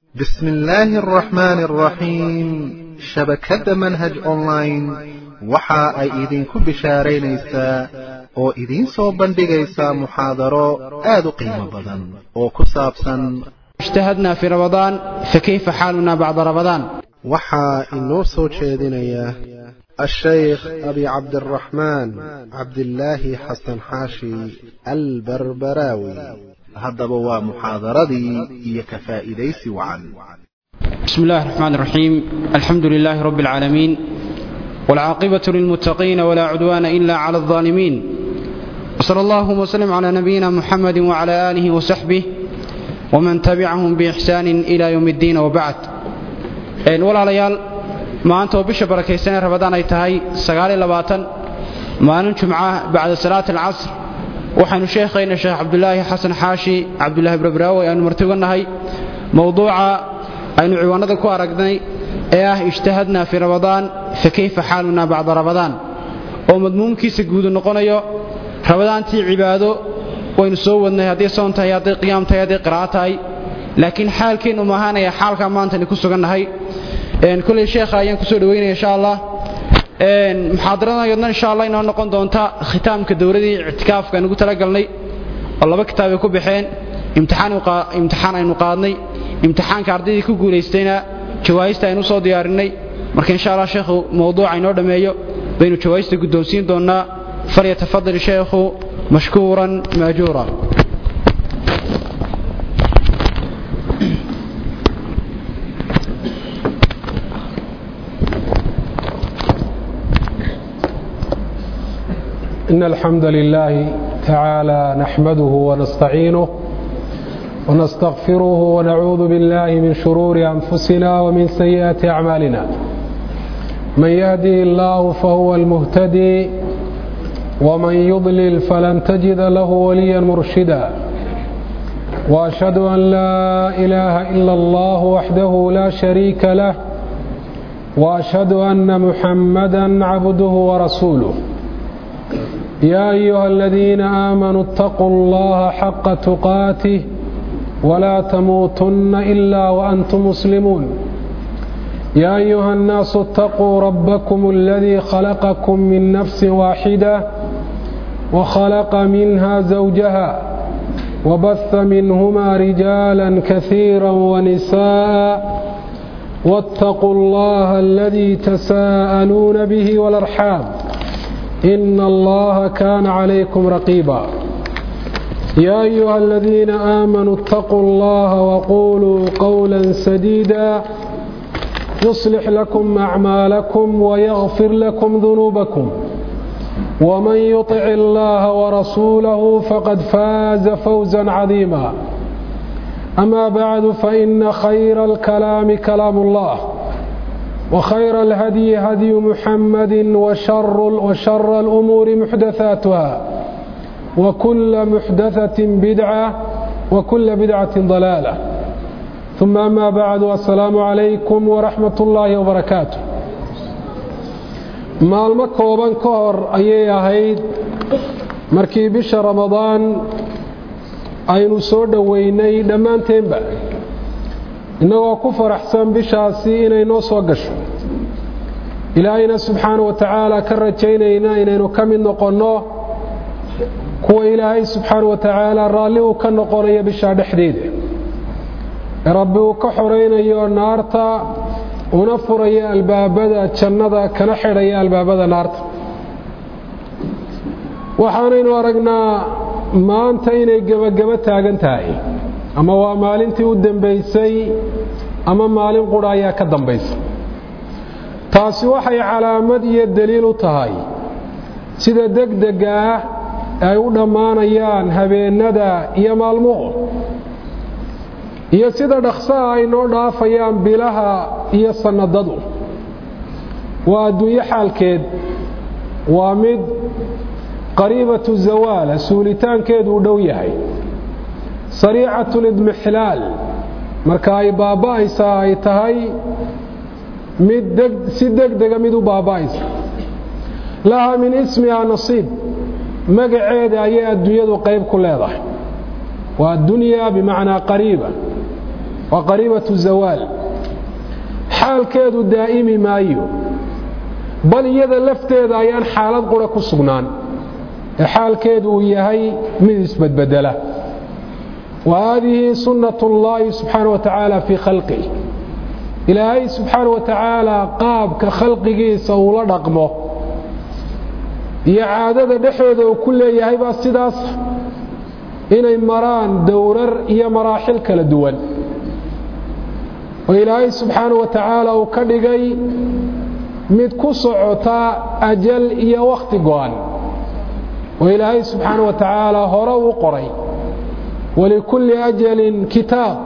بسم الله الرحمن الرحيم شبكة منهج أونلاين waxa ay idinku bishaaraynaysaa oo idin soo bandhigaysaa muxaadaro aad u qiimo badan oo ku saabsan اجتهدنا في رمضان فكيف حالنا بعد رمضان. waxa inoo soo jeedinaya الشيخ أبي عبد الرحمن عبد الله حسن حاشي البربراوي. هذا هو محاضرتي هي كفائديس وعن. بسم الله الرحمن الرحيم. الحمد لله رب العالمين والعاقبة للمتقين ولا عدوان إلا على الظالمين. وصلى الله وسلم على نبينا محمد وعلى آله وصحبه ومن تبعهم بإحسان إلى يوم الدين وبعد. ولا ليال ما أنت وبش بركيسين رمضان أيتهاي سجال لباتن ما نجمعه بعد صلاة العصر وحن شيخنا الشيخ عبد الله حسن حاشي عبد الله بربراوي أن مرتقنا هاي موضوع أن عواننا كوارقني اجتهدنا في رمضان فكيف حالنا بعد رمضان ومضمون كيس جود النقنية رمضان تي عباده وين سوّدنا هذه صنتها هذه قيامتها هذه قراءتها لكن حال كأنه مهانا يا حال كمان تنكسرنا هاي إن كل شيء خاين كسر وين إن شاء الله إن محاضرنا يدنا إن شاء الله إنه نقول دونتا ختام كدورة اعتكاف كانوا قلت لقلني الله بكتاب يكون بحين امتحان نقادني امتحان كاردي كقول يستينا جوائزته إنه صاد يارني مركن إن شاء الله شيخ موضوع إنه دميو بين جوائزته قدوسين دونا فليتفضل الشيخ مشكورا ماجورا. إن الحمد لله تعالى نحمده ونستعينه ونستغفره ونعوذ بالله من شرور أنفسنا ومن سيئات أعمالنا. من يهدي الله فهو المهتدي ومن يضلل فلن تجد له وليا مرشدا. وأشهد أن لا إله إلا الله وحده لا شريك له وأشهد أن محمدا عبده ورسوله. يا أيها الذين آمنوا اتقوا الله حق تقاته ولا تموتن إلا وأنتم مسلمون. يا أيها الناس اتقوا ربكم الذي خلقكم من نفس واحدة وخلق منها زوجها وبث منهما رجالا كثيرا ونساء واتقوا الله الذي تساءلون به والأرحام إن الله كان عليكم رقيبا. يا أيها الذين آمنوا اتقوا الله وقولوا قولا سديدا يصلح لكم أعمالكم ويغفر لكم ذنوبكم ومن يطع الله ورسوله فقد فاز فوزا عظيما. أما بعد فإن خير الكلام كلام الله وخير الهدي هدي محمد وشر الأمور محدثاتها وكل محدثة بدعة وكل بدعة ضلالة. ثم أما بعد السلام عليكم ورحمة الله وبركاته. maalmo kooban ka hor ayay ahayd markii bisha Ramadaan aynu soo dhaweynay dhammaanteenba inagoo ku faraxsan bishaasi inay noo soo gasho. ilaahayna subxaanahu wa tacaala ka rajaynayna inaynu ka mid noqonno kuwa ilaahay subxaanahu wa tacaala raalli uu ka noqonayo bisha dhexdeeda rabbi uu ka xoreynayo naarta una furaya albaabada jannada kana xidhaya albaabada naarta. waxaanaynu aragnaa maanta inay gabagaba taagan tahay ama waa maalintii u dambaysay ama maalin qura ayaa ka dambaysa. taasi waxay calaamad iyo daliil u tahay sida degdega ah ay u dhammaanayaan habeenada iyo maalmuhu iyo sida dhaqsaha ay noo dhaafayaan bilaha iyo sanadadu. waa adduunyo xaalkeed waa mid qariibatu zawaal suulitaankeedu u dhow yahay sariicatu lidmixlaal marka ay baaba'aysaa ay tahay mid si degdega mid u baaba'aysa. laha min ismiha nasiib magaceeda ayay adduunyadu qayb ku leedahay. waa dunya bimacnaa qariiba وقريبة الزوال حال كيدو دائمي مايو بل يذا لفتيد أيان حالات قرى كسغنان حال كيدو يهي من اسمت بدله وهذه سنة الله سبحانه وتعالى في خلقه إلهي سبحانه وتعالى قاب كخلقه سولا رقمه يعادة دحوذ وكل يهي باستداس إنay maraan dowrar iyo maraaxil kala duwan oo Ilaahay subhanahu wa ta'ala uu ka dhigay mid ku socota ajal iyo waqti go'an oo Ilaahay subhanahu wa ta'ala hore u qoray wali kulli ajalin kitab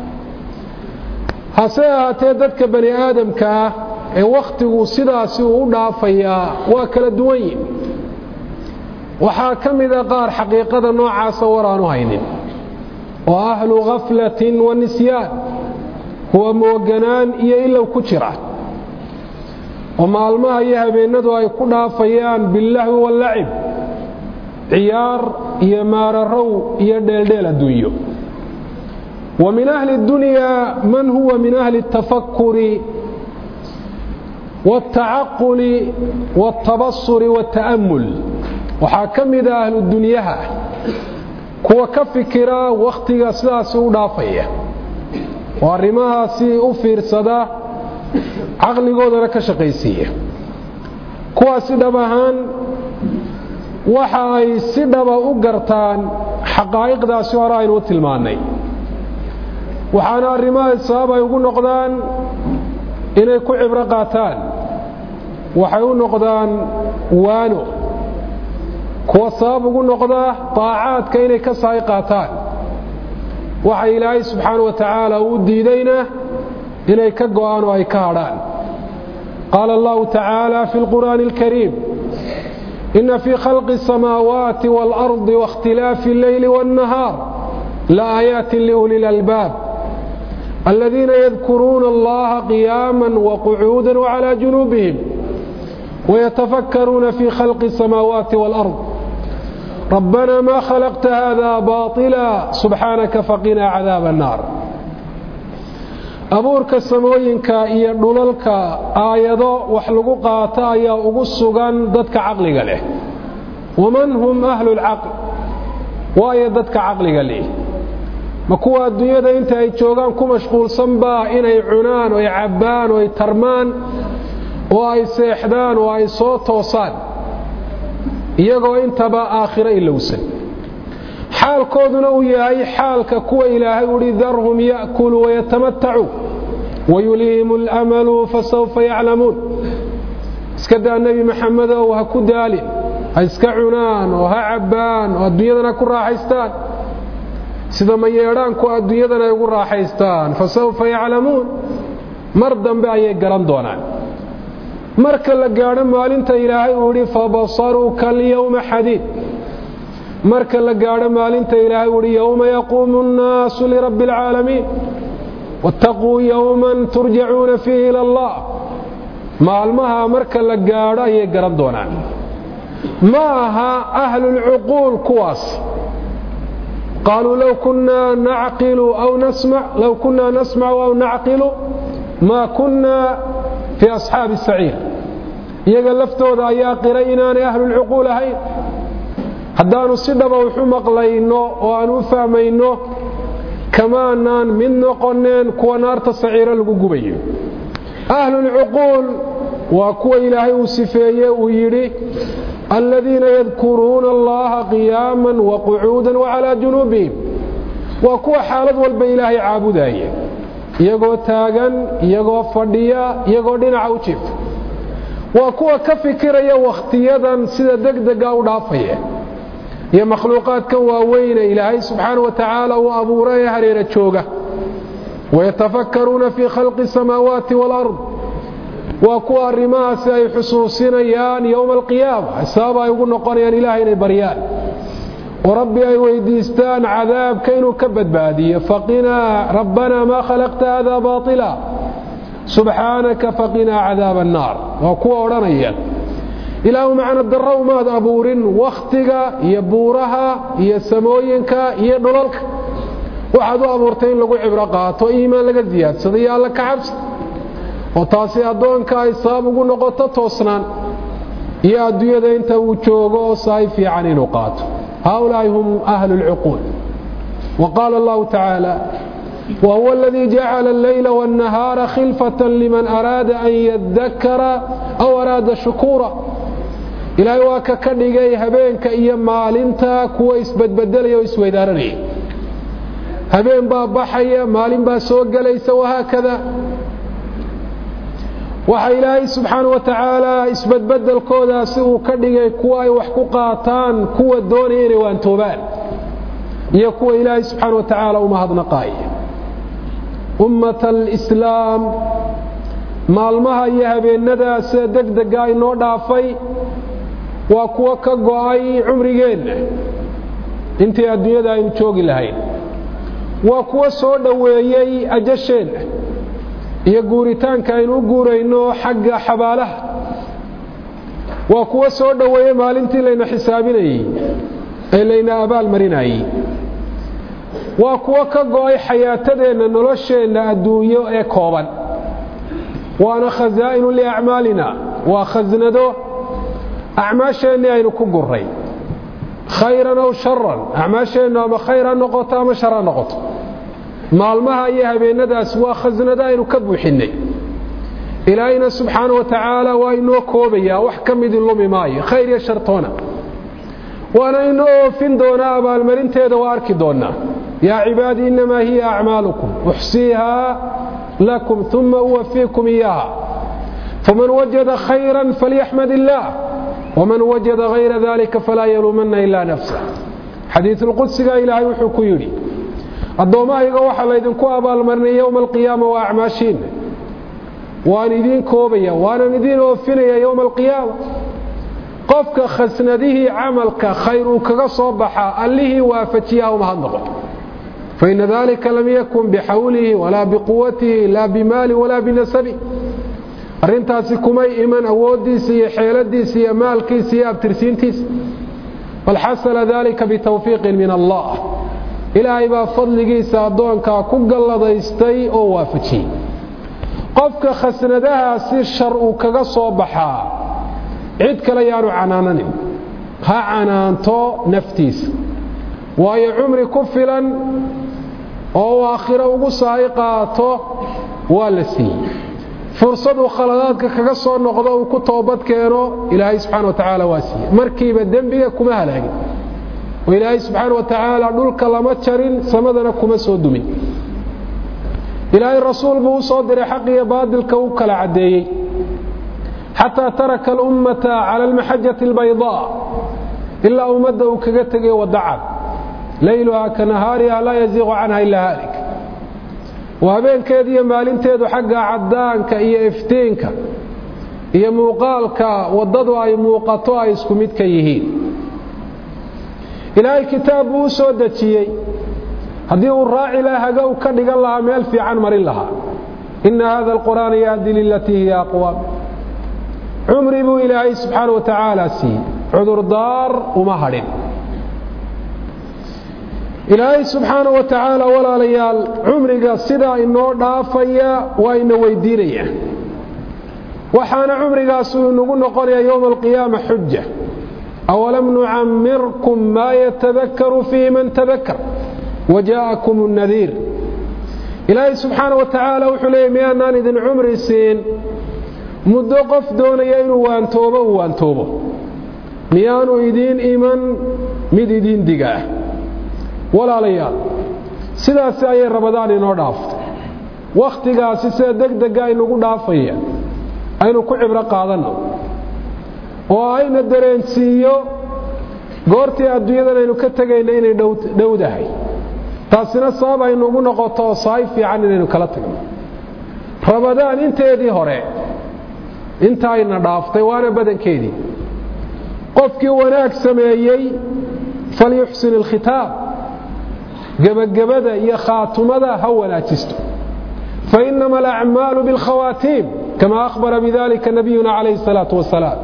hasaatee dadka bani aadamka ee waqtigu sidaas u dhaafaya waa kala duwan yihiin waxaa ka mid ah qaar xaqiiqada noocaas waraanu haynin oo ahlu ghaflatin wa nisyaan huwa mooganaan iyo ilow ku jira oo maalmaha iyo habeenadu ay ku dhaafayaan billahi wal la'ib ciyaar iyo maararow iyo dheeldheel adduunyo ومن أهل الدنيا من هو من أهل التفكر والتعقل والتبصر والتأمل وحاكم إذا أهل الدنيا كوا كفكرا واختيغا سلاسي ودافية وارماها سي أفير صدا عقل قودنا كشقيسية كوا سيدبهان وحاي سيدبا أقرتان حقائق دا سوارين وتلماني وحانا arrimaha sabab ay ugu noqdaan inay ku cibro qaataan waxay u noqdaan waano kuwa sabab ugu noqda taa'aadka inay ka saay qaataan waxa Ilaahay subhanahu wa ta'ala uu diidayna inay ka go'aan oo ay ka hadhaan qala Allah ta'ala fi al-Qur'an al-Karim inna fi khalqi as-samawati wal-ardi wa ikhtilafi al-layli wan-nahar la ayatin li ulil albab الذين يذكرون الله قياما وقعودا وعلى جنوبهم ويتفكرون في خلق السماوات والأرض ربنا ما خلقت هذا باطلا سبحانك فقنا عذاب النار أبورك السموينك إيردولك آيضا وحلقوقات آيا أغسقان ضدك عقلك له ومن هم أهل العقل وآيا ضدك عقلك له ma kuwa adduunyada inta ay joogaan ku mashquulsan baa inay cunaan oo ay cabaan oo ay tarmaan oo ay seexdaan oo ay soo toosaan iyagoo intaba aakhiro ilowsan xaalkooduna uu yahay xaalka kuwa Ilaahay uu dhidarhum yaakulu wa yatamatta'u wa yulhimu al-amalu fasawfa ya'lamun iskada nabi Muhammad oo ha ku daalin iska cunaan oo ha cabaan oo adduunyada ku raaxaystaan sida ma yeedhaan ku adduunyadana ay ugu raaxaystaan fasawfa ya'lamuun mar dambe ayay garan doonaan marka la gaadho maalinta Ilaahay uu yiri fabasaruka al-yawma hadid marka la gaadho maalinta Ilaahay uu yiri yawma yaqumu an-naasu li rabbil alamin wattaqu yawman turja'una fihi ila Allah maalmaha marka la gaadho ayay garan doonaan maaha ahlul uqul kuwaas قالوا لو كنا نعقل أو نسمع لو كنا نسمع أو نعقل ما كنا في أصحاب السعير يقلفتوا ذا يا قرينا أهل العقول هين هدانوا السدب وحمق لينو وأنو فهمينو كما أنان منو قنين كوا نار السعير القبية أهل العقول وكوا إلهي وصفيه ويري الذين يذكرون الله قياما وقعودا وعلى جنوبهم وكوا حالد والبإلهي عابدايا يقو تاغن يقو فرديا يقو دينع وشف وكوا كفكريا واختيادا سيدا دقدقا ودافيا يا مخلوقات كواوين إلهي سبحانه وتعالى وأبو راي هريرة شوقة ويتفكرون في خلق السماوات والأرض وكوا الرماس أي حصوصينيان يوم القيامة السابع يقول نقريان إلهي بريان وربي أي ويديستان عذاب كينو كبد بادية فقنا ربنا ما خلقت هذا باطلا سبحانك فقنا عذاب النار وكوا ورانيان إله معنا الدرو ماذا أبور واختك يبورها يسموينك يدللك waxaad u abuurtay in lagu cibro qaato iimaan laga ziyaadsado iyo alla ka cabsi oo taasi addoonka ay sabab ugu noqoto toosnaan iyo adduunyada inta uu joogo oo saay fiican inuu qaato هؤلاء هم أهل العقول وقال الله تعالى وهو الذي جعل الليل والنهار خلفة لمن أراد أن يذكر أو أراد شكورا إلهي واكا كدغي habeenka iyo maalinta kuwa isbadbadalaya oo isweydaranaya habeen baa baxaya maalin baa soo galaysa wahaakada waxa ilaahay subxaanahu wa tacaala isbadbadalkooda si uu ka dhigay kuwa ay wax ku qaataan kuwa doonaya inay waantoobaan iyo kuwa ilaahay subxaanahu wa tacaala uma hadnaqaaya ummata alislaam maalmaha iyo habeenadaas degdega ay noo dhaafay waa kuwa ka go'ay cumrigeenna intii adduunyada aynu joogi lahayn waa kuwa soo dhoweeyey ajasheenna iyo guuritaanka aynu u guurayno xagga xabaalaha waa kuwa soo dhoweeyey maalintii layna xisaabinayey ee layna abaal marinayey waa kuwa ka go'ay xayaatadeenna nolosheenna adduunyo ee kooban waana khazaa'inu liacmaalina waa khasnado acmaasheenni aynu ku guray khayran aw sharan acmaasheennu ama khayr ha noqoto ama shar ha noqoto maalmaha iyo habeenadaas waa khasnado aynu ka buuxinay ilaahayna subxaanahu wa tacaala waa inoo koobayaa wax ka mid lumi maayo khayr iyo shartoona waana inoo oofin doonaa abaalmarinteeda waa arki doonaa yaa cibaadii innamaa hiya acmaalukum uxsiihaa lakum uma uwafiikum iyaaha faman wajada khayran falyaxmad illaah waman wajada hayra dalika falaa yaluumanna ilaa nafsah xadiisulqudsiga ilaahay wuxuu ku yidhi addoommahayga waxaa laydinku abaalmarinay yowma alqiyaama waa acmaashiinna waan idiin koobaya waanan idiin oofinaya yowma alqiyaama qofka khasnadihii camalka khayr uu kaga soo baxaa allihii waafajiyaa uma hadnoqo faina dalika lam yakun bixawlihi walaa biquwatihi laa bimaali walaa binasabi arrintaasi kumay iman awooddiisa iyo xeeladiisa iyo maalkiisa iyo abtirsiintiisa bal xasala dalika bitawfiiqin min allah ilaahay baa fadligiisa addoonkaa ku galladaystay oo waafajiyey qofka khasnadahaasi shar uu kaga soo baxaa cid kale yaanu canaananin ha canaanto naftiisa waayo cumri ku filan oo uu aakhiro ugu saahi qaato waa la siiyey fursad uu khaladaadka kaga soo noqdo uu ku toobad keeno ilaahay subxaana wa tacaala waa siiyey markiiba dembiga kuma halaagin oo ilaahay subxaana wa tacaala dhulka lama jarin samadana kuma soo dumin ilaahay rasuul buu u soo diray xaq iyo baadilka u kala caddeeyey xataa taraka alummata cala almaxajati albaydaa ilaa ummadda uu kaga tegay wadacad layluhaa ka nahaariha laa yaziiqu canha ilaa haalik waa habeenkeeda iyo maalinteedu xagga caddaanka iyo iftiinka iyo muuqaalka waddadu ay muuqato ay isku mid ka yihiin ilaahay kitaab buu u soo dejiyey haddii uu raaci laha haga u ka dhigan lahaa meel fiican marin lahaa ina hada alqur'aana yahdi lilatii hiya aqwaam cumri buu ilaahay subxaana wa tacaala siiyey cudurdaar uma hadhin ilaahay subxaana wa tacaala walaalayaal cumriga sidaa inoo dhaafaya waa ina weydiinaya waxaana cumrigaas uu inagu noqonaya yowma alqiyaama xuja awalam nucamirkum maa yatadakaru fiihi man tadakar wajaakum nadiir ilaahay subxaana wa tacaala wuxuu leeyay miyaanaan idin cumri siin muddo qof doonaya inuu waantoobo uu waantoobo miyaanu idiin iman mid idiin diga ah walaalayaal sidaasi ayay rabadaan inoo dhaaftay wakhtigaasi sida degdega aynugu dhaafaya aynu ku cibro qaadanno oo ayna dareensiiyo goortii adduunyadan aynu ka tegayna inay dhowdahay taasina sabab aynugu noqoto oo saay fiican inaynu kala tagno rabadaan inteedii hore intaayna dhaaftay waana badankeedii qofkii wanaag sameeyey falyuxsin alkhitaab gabagabada iyo khaatumada ha wanaajisto fainama alacmaalu bilkhawaatiim kama akhbara bidalika nabiyuna calayhi salaatu wasalaam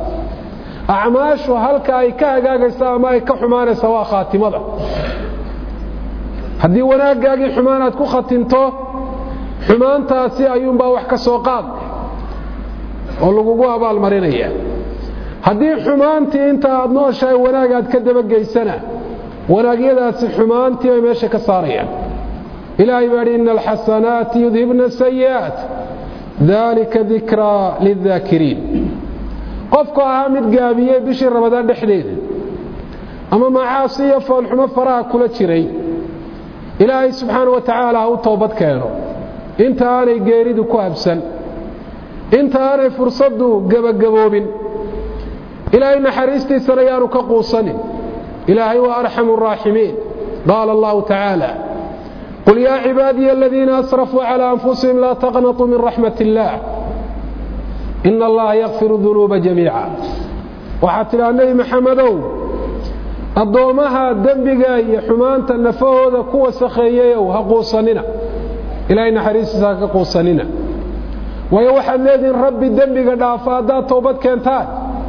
acmaashu halka ay ka hagaagaysa ama ay ka xumaanaysa waa khaatimada haddii wanaaggaagii xumaan aad ku khatinto xumaantaasi ayuunbaa wax ka soo qaad oo lagugu abaalmarinaya haddii xumaantii inta aad nooshahay wanaag aad ka dabageysana wanaagyadaasi xumaantii bay meesha ka saarayaan ilaahay baa yidhi ina alxasanaati yudhibna asayi'aat dalika dikraa lildaakiriin qofku ahaa mid gaabiyey bishii ramadaan dhexdeeda ama macaasi iyo foolxumo faraha kula jiray ilaahay subxaana wa tacaala ha u toobad keeno inta aanay geeridu ku habsan inta aanay fursaddu gebagaboobin ilaahay naxariistiisana yaanu ka quusanin ilaahay waa arxamu araaximiin qaala allahu tacaala qul yaa cibaadiya aladiina asrafuu calaa anfusihim laa taqnatuu min raxmat illaah ina allaha yakfiru dunuuba jamiica waxaad tidhaha nebi maxamedow addoommaha dembiga iyo xumaanta nafahooda ku wasakheeyayow ha quusanina ilaahay naxariistiisa ha ka quusanina waayo waxaad leedihiin rabbi dembiga dhaafa haddaad toobad keentaan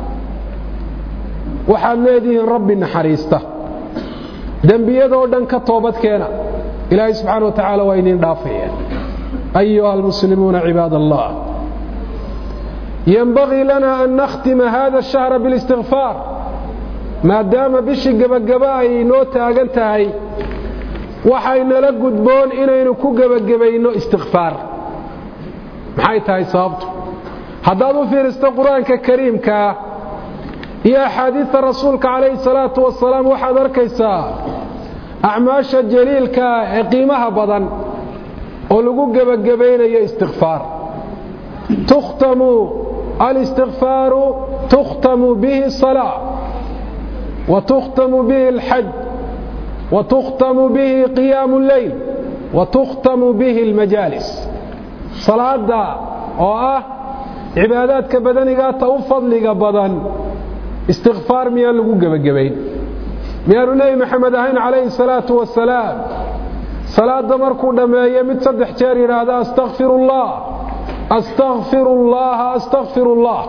waxaad leedihiin rabbi naxariista dembiyadoo dhan ka toobad keena ilaahay subxaana wa tacaala waa idin dhaafaya ayuha almuslimuuna cibaad allah ينبغي لنا أن نختم هذا الشهر بالاستغفار ما دام بشي قبقبائي نوتا أغنتهي وحين لقد بون إنه كو قبقبائي نو استغفار محايتهي صابت هذا في القرآن كريم يا حديث رسولك عليه الصلاة والسلام وحضر كيسا أعماش الجليل كقيمها بضن ولقو قبقبائي يا استغفار تختم الاستغفار تختم به الصلاة وتختم به الحج وتختم به قيام الليل وتختم به المجالس صلاة دا عبادات كبدنك توفضلك بدن استغفار ميان لقو قبقبين ميان النبي محمد عليه الصلاة والسلام صلاة دمركو لما يمت صدح جاري هذا استغفر الله أستغفر الله أستغفر الله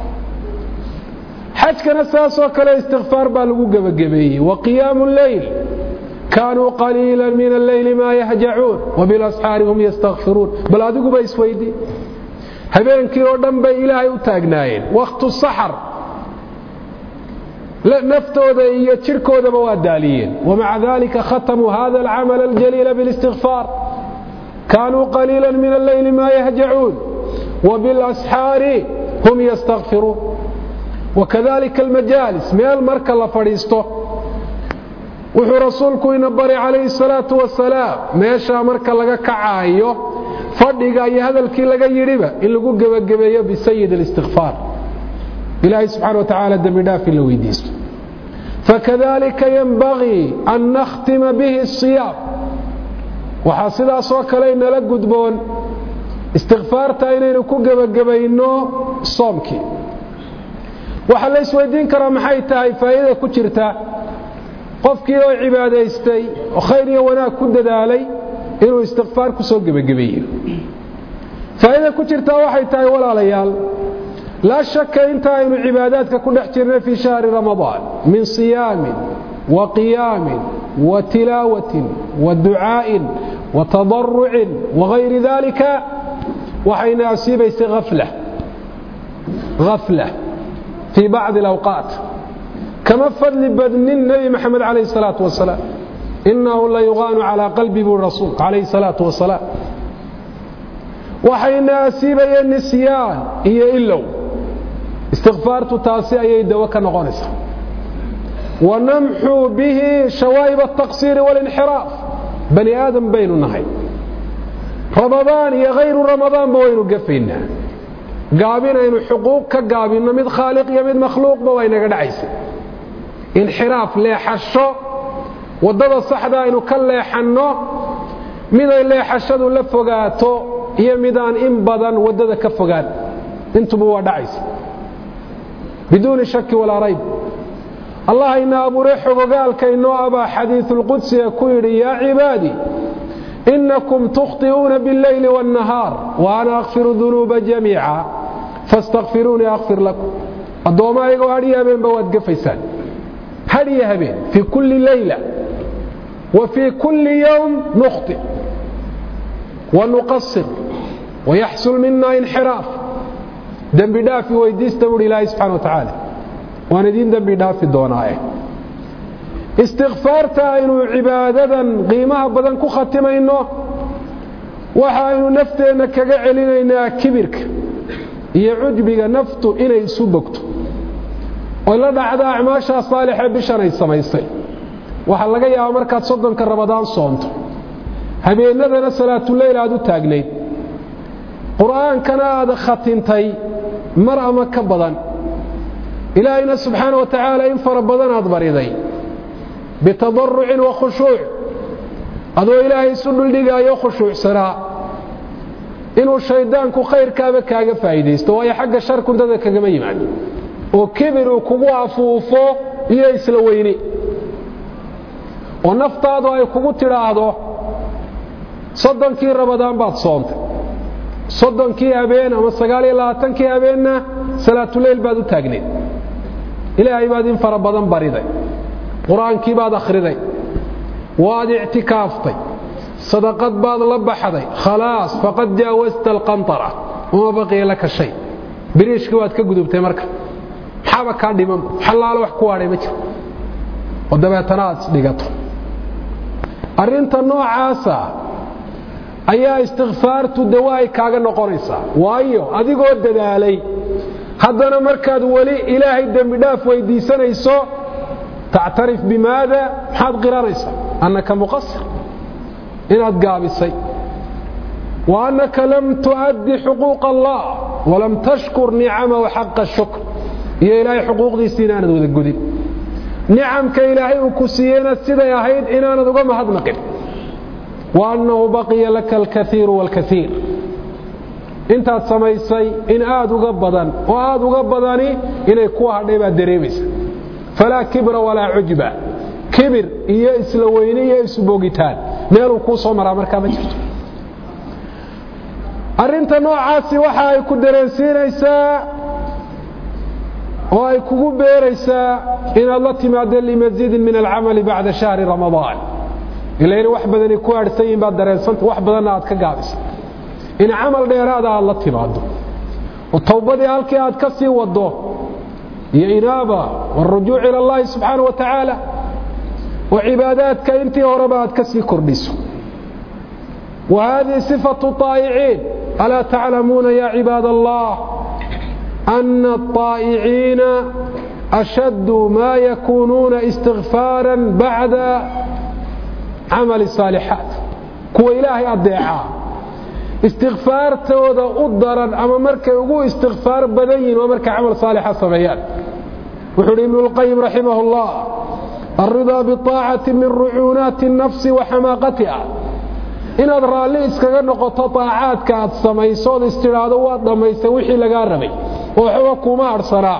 حج كان أساس وكلا استغفار بالغو قبقبي وقيام الليل كانوا قليلا من الليل ما يهجعون وبالأسحار هم يستغفرون بل أدقوا بيسويدي هبين كيو دنبي إلهي وتاقناين وقت السحر نفتو ذا يتشركوا ذا مواداليين ومع ذلك ختموا هذا العمل الجليل بالاستغفار كانوا قليلا من الليل ما يهجعون وبالأسحار هم يستغفرون وكذلك المجالس من المركة الله فريسته وحو رسولك ينبري عليه الصلاة والسلام ميشا مركة لغا كعايو فردقا هذا الكي لغا يريبا إلا قبقبا بسيد الاستغفار إلهي سبحانه وتعالى دمداف اللي ويديس فكذلك ينبغي أن نختم به الصيام وحاصل أصوك لنا لقدبون استغفارتا إنينا كقبقبينو صومكي وحال ليس ويدين كرام حيتاي فإذا كترتا قفكي لو عبادة يستي وخيري وانا كد دالي إنو استغفار كسو قبقبين فإذا كترتا وحيتاي ولا ليال لا شك انت إنو عباداتك كل احترنا في شهر رمضان من صيام وقيام وتلاوة ودعاء وتضرع وغير ذلك وحين أصيبيس غفلة في بعض الأوقات كما فضل بدن النبي محمد عليه الصلاة والسلام إنه لا يغان على قلبه الرسول عليه الصلاة والسلام وحين أصيبي النسيان هي إلو استغفارت تاسع يدوك نغنسه ونمحو به شوائب التقصير والانحراف بني آدم بين النهي رمضان يا غير رمضان بوين قفينا قابنا إنه حقوق كقابنا مد خالق يمد مخلوق بوين قد عيسى انحراف لا حشو ودد الصحدة إنه كلا يحنو مد اللي حشدوا لفقاته يمدان إنبضا ودد كفقات انتم بواد عيسى بدون شك ولا ريب الله إن أبو ريح وقال كإنه أبا حديث القدس يقول يا عبادي إنكم تخطئون بالليل والنهار وأنا أغفر الذنوب جميعا فاستغفروني أغفر لكم الضوما يقول هديها بين بواد قفيسان هديها بين في كل ليلة وفي كل يوم نخطئ ونقصر ويحصل منا انحراف دنب دافي ويديست بر الله سبحانه وتعالى وانا دين دنب دافي دوناي استغفارتا انو عبادة قيمها بدن كو ختمينو waxa aynu nafteena kaga celinaynaa kibirka iyo cujbiga naftu inay isu bogto oo la dhacdo acmaasha saalixa bishan ay samaysay waxa laga yaabaa markaad soddonka Ramadaan soonto habeenadana salaatul leyl aad u taagnayd quraankana aad khatintay mar ama ka badan ilaahina subhanahu wa ta'ala in fara badan aad bariday bitadarru'in wa khushu' adoo ilaahay isu dhuldhigayo khushuucsanaa inuu shaydaanku khayrkaaba kaaga faa'iideysto waayo xagga sharku dadka kaga yimaado oo kibir uu kugu afuufo iyo isla weyni oo naftaadu ay kugu tiraahdo soddonkii Ramadaan baad soontay soddonkii habeen ama 29kii habeenna salaatul leyl baad u taagneed ilaahay baad in fara badan bariday quraankii baad akhriday واد اعتكافتي صدقات بعض لبحدي خلاص فقد جاوزت القنطرة وما بقي لك شيء بريشك واد كغدوبتي marka xaba ka dhiman xalaal wax ku waray ma jiro wadabeetanaad dhigato arinta noocaasa ayaa istighfaartu dawaay kaaga noqonaysa waayo adigoo dadaalay haddana markaad wali ilaahay dambi dhaaf weydiisanayso تعترف بماذا حاد قراريسا أنك مقصر إناد قابسي وأنك لم تؤدي حقوق الله ولم تشكر نعمه وحق الشكر يا إلهي حقوق دي سينان ذو ذي القديم نعم كإلهي وكسينا السيدة يا هيد إنان ذو قم هذا نقل وأنه بقي لك الكثير والكثير انت سميسي إن آدو قبضا وآدو قبضاني إن يكوها ديبا دريبس فلا كبر ولا عجب كبر iyo isla weyniyo isboogitaan meel uu ku soo maraa marka ma jirto arinta noocaasi waxa ay ku dareensiinaysaa oo ay kugu beeraysaa in Allah timaado limazid min al-amal ba'da shahr ramadan ilayna wax badan ku arsayn baad dareensanta wax badan aad ka gaabis in amal dheeraada Allah timaado oo tawbadii halkii aad ka sii wado هي إنابة والرجوع إلى الله سبحانه وتعالى وعباداتك أنت وربات كسي كرديس وهذه صفة الطائعين ألا تعلمون يا عباد الله أن الطائعين أشد ما يكونون استغفارا بعد عمل الصالحات كو إلهي الدعاء استغفار تودا أدرا أما مركا يقول استغفار بدين ومركا عمل صالح صبيان وحر ابن القيم رحمه الله الرضا بالطاعة من رعونات النفس وحماقتها إن أدرى ليس كنقطة طاعات كانت سميسون استرادوات لما يسوحي لقاربي وحوكو ما أرسلا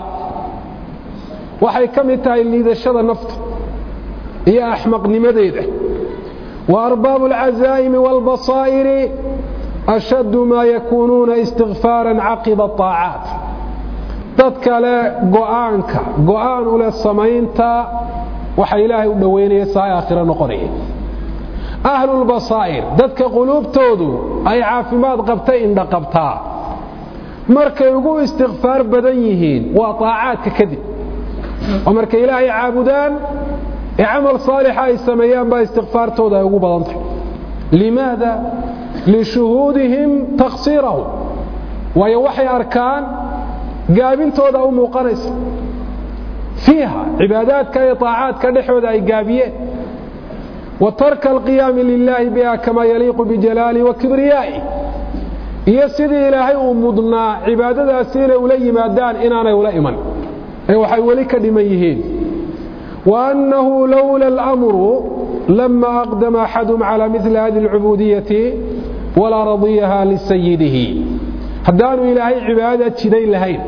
وحي كم يتعي اللي ذا الشذا نفط هي أحمق نمديده وأرباب العزائم والبصائر أشد ما يكونون استغفارا عقب الطاعات dadka le go'aan u leh samaynta waxa ilaahay u dhaweynaysa aakhira noqonaya ahlul basaa'ir dadka qulubtoodu ay caafimaad qabtay indha qabtaa markay ugu istighfaar badan yihiin waa taacaadka kadib oo markay ilaahay caabudaan amal saalix ay sameeyaan ba istighfaartooda ay ugu badan tahay limaada lishuhudihim taqsirahu wa yawahi arkaan gaabintooda u muuqanaysa fiiha cibaadaadka iyo taacaadka dhexooda ay gaabiyeen wa tarka alqiyam lillahi biha kama yaliqu bijalali wa kibriyai iyo sidii ilaahay uu mudnaa cibaadadaasi inay ula yimaadaan inaanay ula iman ay waxay wali ka dhiman yihiin wa annahu lawla al-amru lamma aqdama ahadum ala mithla hadhihi al-ubudiyyati wala radiyaha li sayyidihi haddaanu ilaahay cibaadad jidayn lahayn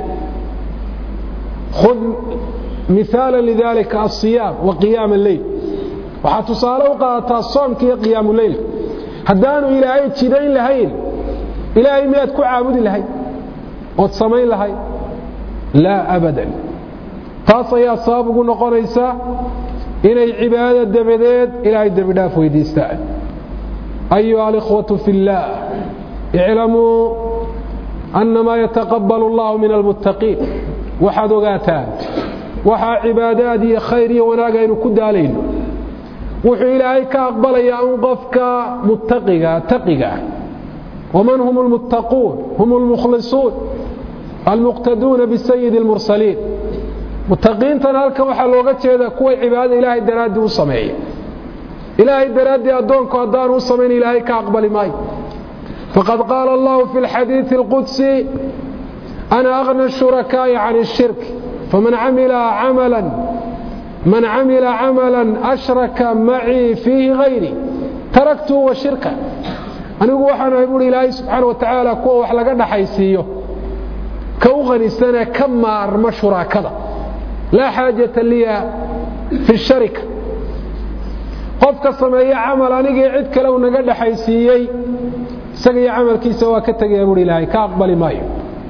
خذ مثالا لذلك الصيام وقيام الليل وحتصالوا قاطع الصوم كي قيام الليل هدانوا إلهي تشدين لهين إلهي مئة كعابد لهين وتصمين لهين لا أبدا تاسا يا صابق نقريسا inay cibaado dabadeed ilaahay dembi dhaaf weydiistaan. ayuha alikhwatu fi اllah iclamuu annamaa yataqabbalu allahu min almuttaqiin. waxaad ogaataan waxaa cibaadaad iyo khayr iyo wanaag aynu ku daalayno wuxuu ilaahay ka aqbalayaa un qofka taqiga. waman hum almuttaquun hum almukhlisuun almuqtaduuna bisayidi almursaliin. muttaqiintan halkan waxaa looga jeedaa kuwa cibaadada ilaahay daraaddii u sameeya. ilaahay daraaddii addoonku haddaanu u samayn ilaahay ka aqbali maayo. faqad qaala allahu fi alxadiidi alqudsi ana aghna ashurakaa'i can ashirk faman camila camalan ashraka macii fiihi hayri taraktuhu wa shirka. anigu waxaan ahay buuri ilaahay subxaana wa tacaala kuwa wax laga dhaxaysiiyo ka u qanisanee ka maarma shuraakada. laa xaajata liya fi sharika. qofka sameeya camal anigii cid kale uu naga dhaxaysiiyey isaga iyo camalkiisa waa ka tegaya buuri ilaahay ka aqbali maayo.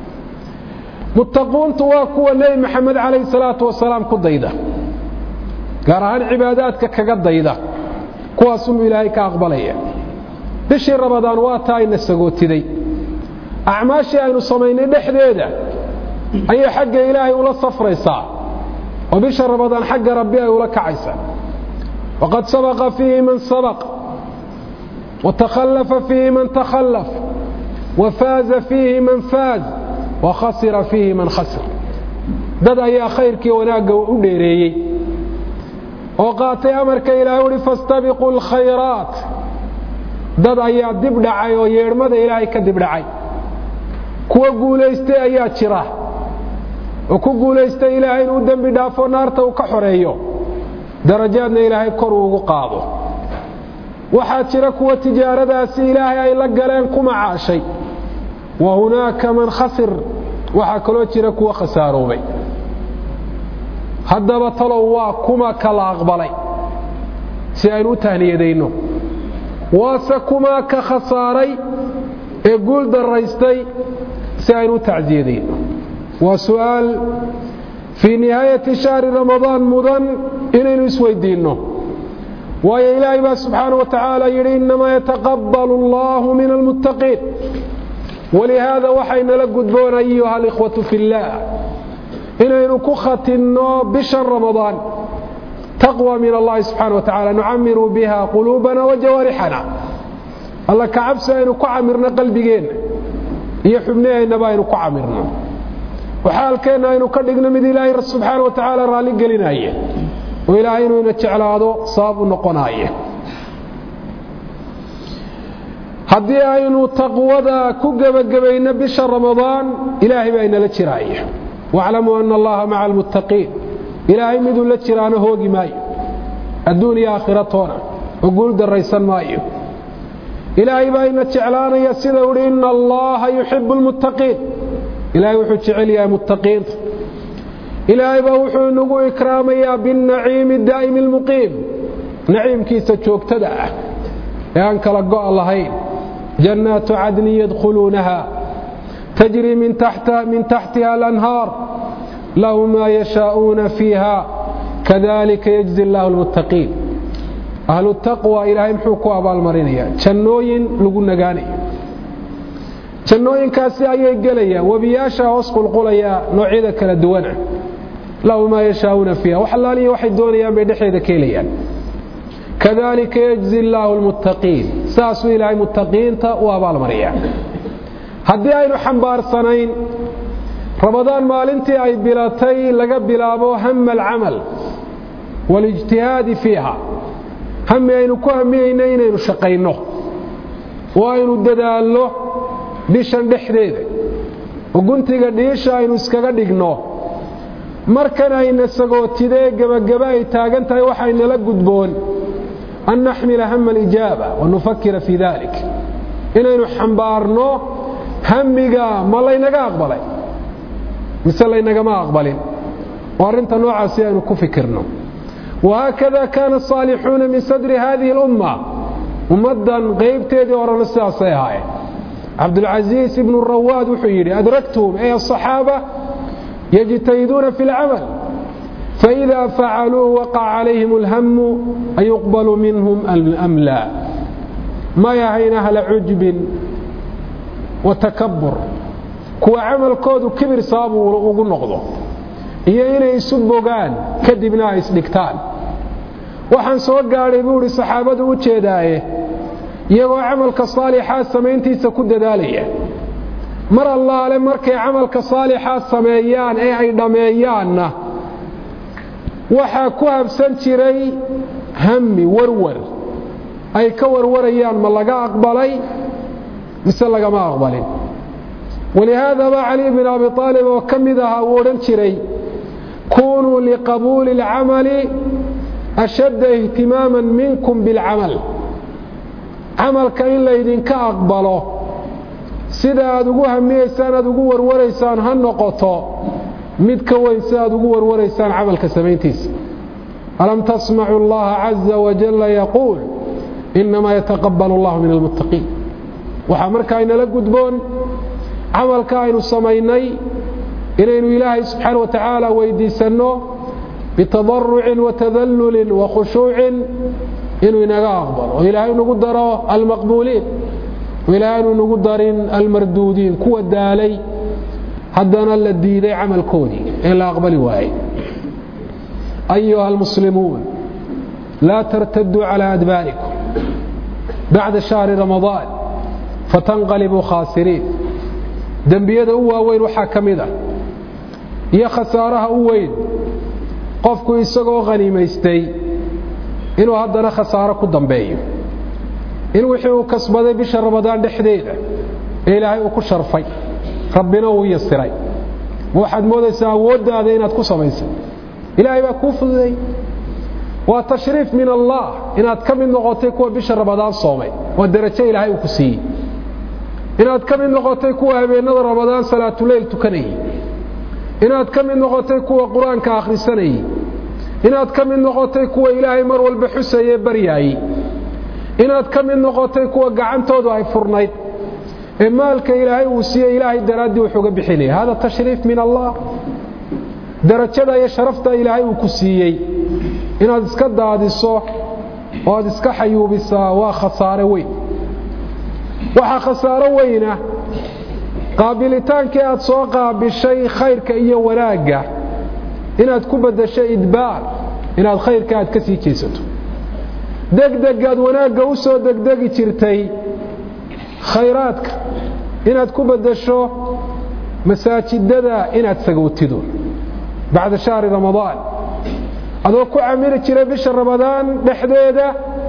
muttaquuntu waa kuwa nebi maxamed calayhi salaatu wasalaam ku dayda, gaar ahaan cibaadaadka kaga dayda, kuwaasuu ilaahay ka aqbalaya. bishii ramadaan waa taa ayna sagootiday. acmaashii aynu samaynay dhexdeeda ayay xagga ilaahay ula safraysaa oo bisha ramadaan xagga rabbi ay ula kacaysaa. waqad sabaqa fiihi man sabaq watakhallafa fiihi man takhallaf wafaaza fiihi man faaz wakhasira fiihi man khasir. dad ayaa khayrkii wanaagga u dheereeyey oo qaatay amarka ilaahay uhi fastabiquu alkhayraat. dad ayaa dib dhacay oo yeedhmada ilaahay ka dib dhacay. kuwa guulaystay ayaa jira oo ku guulaystay ilaahay inuu dembi dhaafo naarta uu ka xoreeyo, darajaadna ilaahay kor ugu qaado. waxaa jira kuwa tijaaradaasi ilaahay ay la galeen ku macaashay. wa hunaaka man khasir. waxaa kaloo jira kuwa khasaaroobay. haddaba talow waa kuma kala aqbalay si aynu u tahniyadayno. waase kumaa ka khasaaray ee guul daraystay si aynu u tacsiyadayno. waa su'aal fii nihaayati shahri ramadaan mudan inaynu isweydiinno. waayo ilaahay baa subxaana wa tacaala yidhi innamaa yataqabbalu allahu min almuttaqiin. walihaada waxaynala gudboon ayuha alikhwatu fi اllah inaynu ku khatinno bisha ramadaan taqwa min allahi subxaana wa tacala nucamiru biha quluubana wa jawaarixana. alla ka cabsi aynu ku camirno qalbigeenna iyo xubnaheennaba aynu ku camirno oo xaalkeenna aynu ka dhigno mid ilaahay subxaana wa tacaala raalli gelinaya oo ilaahay inuu ina jeclaado sabab u noqonaya. haddii aynu taqwada ku gebagabayno bisha ramadaan ilaahay baa inala jiraaya. waclamuu ana allaha maca almuttaqiin. ilaahay miduu la jiraana hoogi maayo adduun iyo aakhira toona oo guul darraysan maayo. ilaahay baa ina jeclaanaya sida uhi ina allaha yuxibu almuttaqiin. ilaahay wuxuu jecel yahay muttaqiinta. ilaahay baa wuxuu inagu ikraamayaa binnaciimi daa'imi almuqiim. naciimkiisa joogtada ah ee aan kala go' lahayn. jannaatu cadnin yadkhuluunaha tajri min taxtiha alanhaar lahum maa yashaa'uuna fiiha kadalika yajzi allahu almuttaqiin. ahlu taqwa ilaahay muxuu ku abaalmarinayaa jannooyin lagu nagaanayo. jannooyinkaasi ayay gelayaan webiyaasha hoos qulqulaya noocyada kala duwana. lahum maa yashaa'uuna fiiha wax allaaliya waxay doonayaan bay dhexeeda ka helayaan. kadalika yajzi allaahu almuttaqiin. saasuu ilaahay muttaqiinta u abaalmariyaa. haddii aynu xambaarsanayn ramadaan maalintii ay bilatay laga bilaabo hama alcamal waاlijtihaadi fiiha. hami aynu ku hamiyeyna inaynu shaqayno oo aynu dadaalno bishan dhexdeeda oo guntiga dhiisha aynu iskaga dhigno. markan ayna sagootidee gebagaba ay taagan tahay waxaynala gudboon an naxmila hama alijaaba wanufakira fii dalik. inaynu xambaarno hamiga ma laynaga aqbalay mise laynagama aqbalin oo arrinta noocaasi aynu ku fikirno. wahaakada kaana asaalixuuna min sadri hadihi اlumma. ummaddan qaybteedii horena sidaasay ahaayeen. cabdulcasiis ibnu rawaad wuxuu yidhi adraktuhum ay asaxaaba yajtahiduuna fi اlcamal. فإذا فعلوه وقع عليهم الهم أن يقبل منهم أم لا ما يهين أهل عجب وتكبر كوا عمل كود كبر صابوا وقنقضوا iyo inay isu bogaan kadibna ay isdhigtaan waxaan soo gaaray buuri saxaabadu u jeedaaye iyagoo amalka saalixa sameyntiisa ku dadaalaya mar allaale markay amalka saalixa sameeyaan ee ay dhameeyaanna waxa ku habsan jiray hammi warwar ay ka warwarayaan ma laga aqbalay mise laga ma aqbalin ولهذا علي بن أبي طالب وكمدها ورن jiray كونوا لقبول العمل أشد اهتماما منكم بالعمل عملك إن ليدنك أقبله سيدا أدقو هميسان أدقو وروريسان هنقطة مدك وإنسان أدقو وروريسان عملك سمينتيس ألم تسمعوا الله عز وجل يقول إنما يتقبل الله من المتقين وحمرك إن لقدبون عملك إن سميني إلينا إلهي سبحانه وتعالى ويديسنه بتضرع وتذلل وخشوع إنه ينقى أقبل وإلهي نقدر المقبولين وإلهي نقدر المردودين كوى الدالي حدنا الذي ذي عمل كودي إلا أقبل واحد أيها المسلمون لا ترتدوا على أدباركم بعد شهر رمضان فتنقلبوا خاسرين دنبيده هو وين وحاكمده يا خسارها وين qofku isagoo qaniimaystay inuu haddana khasaaro ku dambeeyo in wixii uu kasbaday bisha Ramadaan dhexdeeda Ilaahay uu ku sharfay rabbina uu yasiray waxaad moodaysaa awooddaada inaad ku samayso Ilaahay baa ku fududay waa tashriif min Allah inaad ka mid noqotay kuwa bisha Ramadaan soomay waa darajo Ilaahay uu ku siiyay inaad ka mid noqotay kuwa habeenada Ramadaan salaatu leyl tukanayay inaad ka mid noqotay kuwa quraanka akhrisanay inaad ka mid noqotay kuwa Ilaahay mar walba xusayay baryaay inaad ka mid noqotay kuwa gacantoodu ay furnayd ee maalka Ilaahay uu siiyay Ilaahay daraadii wuxuu ga bixinay hada tashriif min Allah darajada iyo sharafta Ilaahay uu ku siiyay inaad iska daadiso oo aad iska xayuubisaa waa khasaare weyn waxa khasaare weyna qaabilitaankii aad soo qaabishay khayrka iyo wanaaga inaad ku badashay idbaar inaad khayrka aad ka sii jeesato degdegaad wanaaga u soo degdegi jirtay khayraadka inaad ku badasho masaajidada inaad sagootido بعد شهر رمضان adoo ku amiri jiray bisha Ramadaan dhexdeeda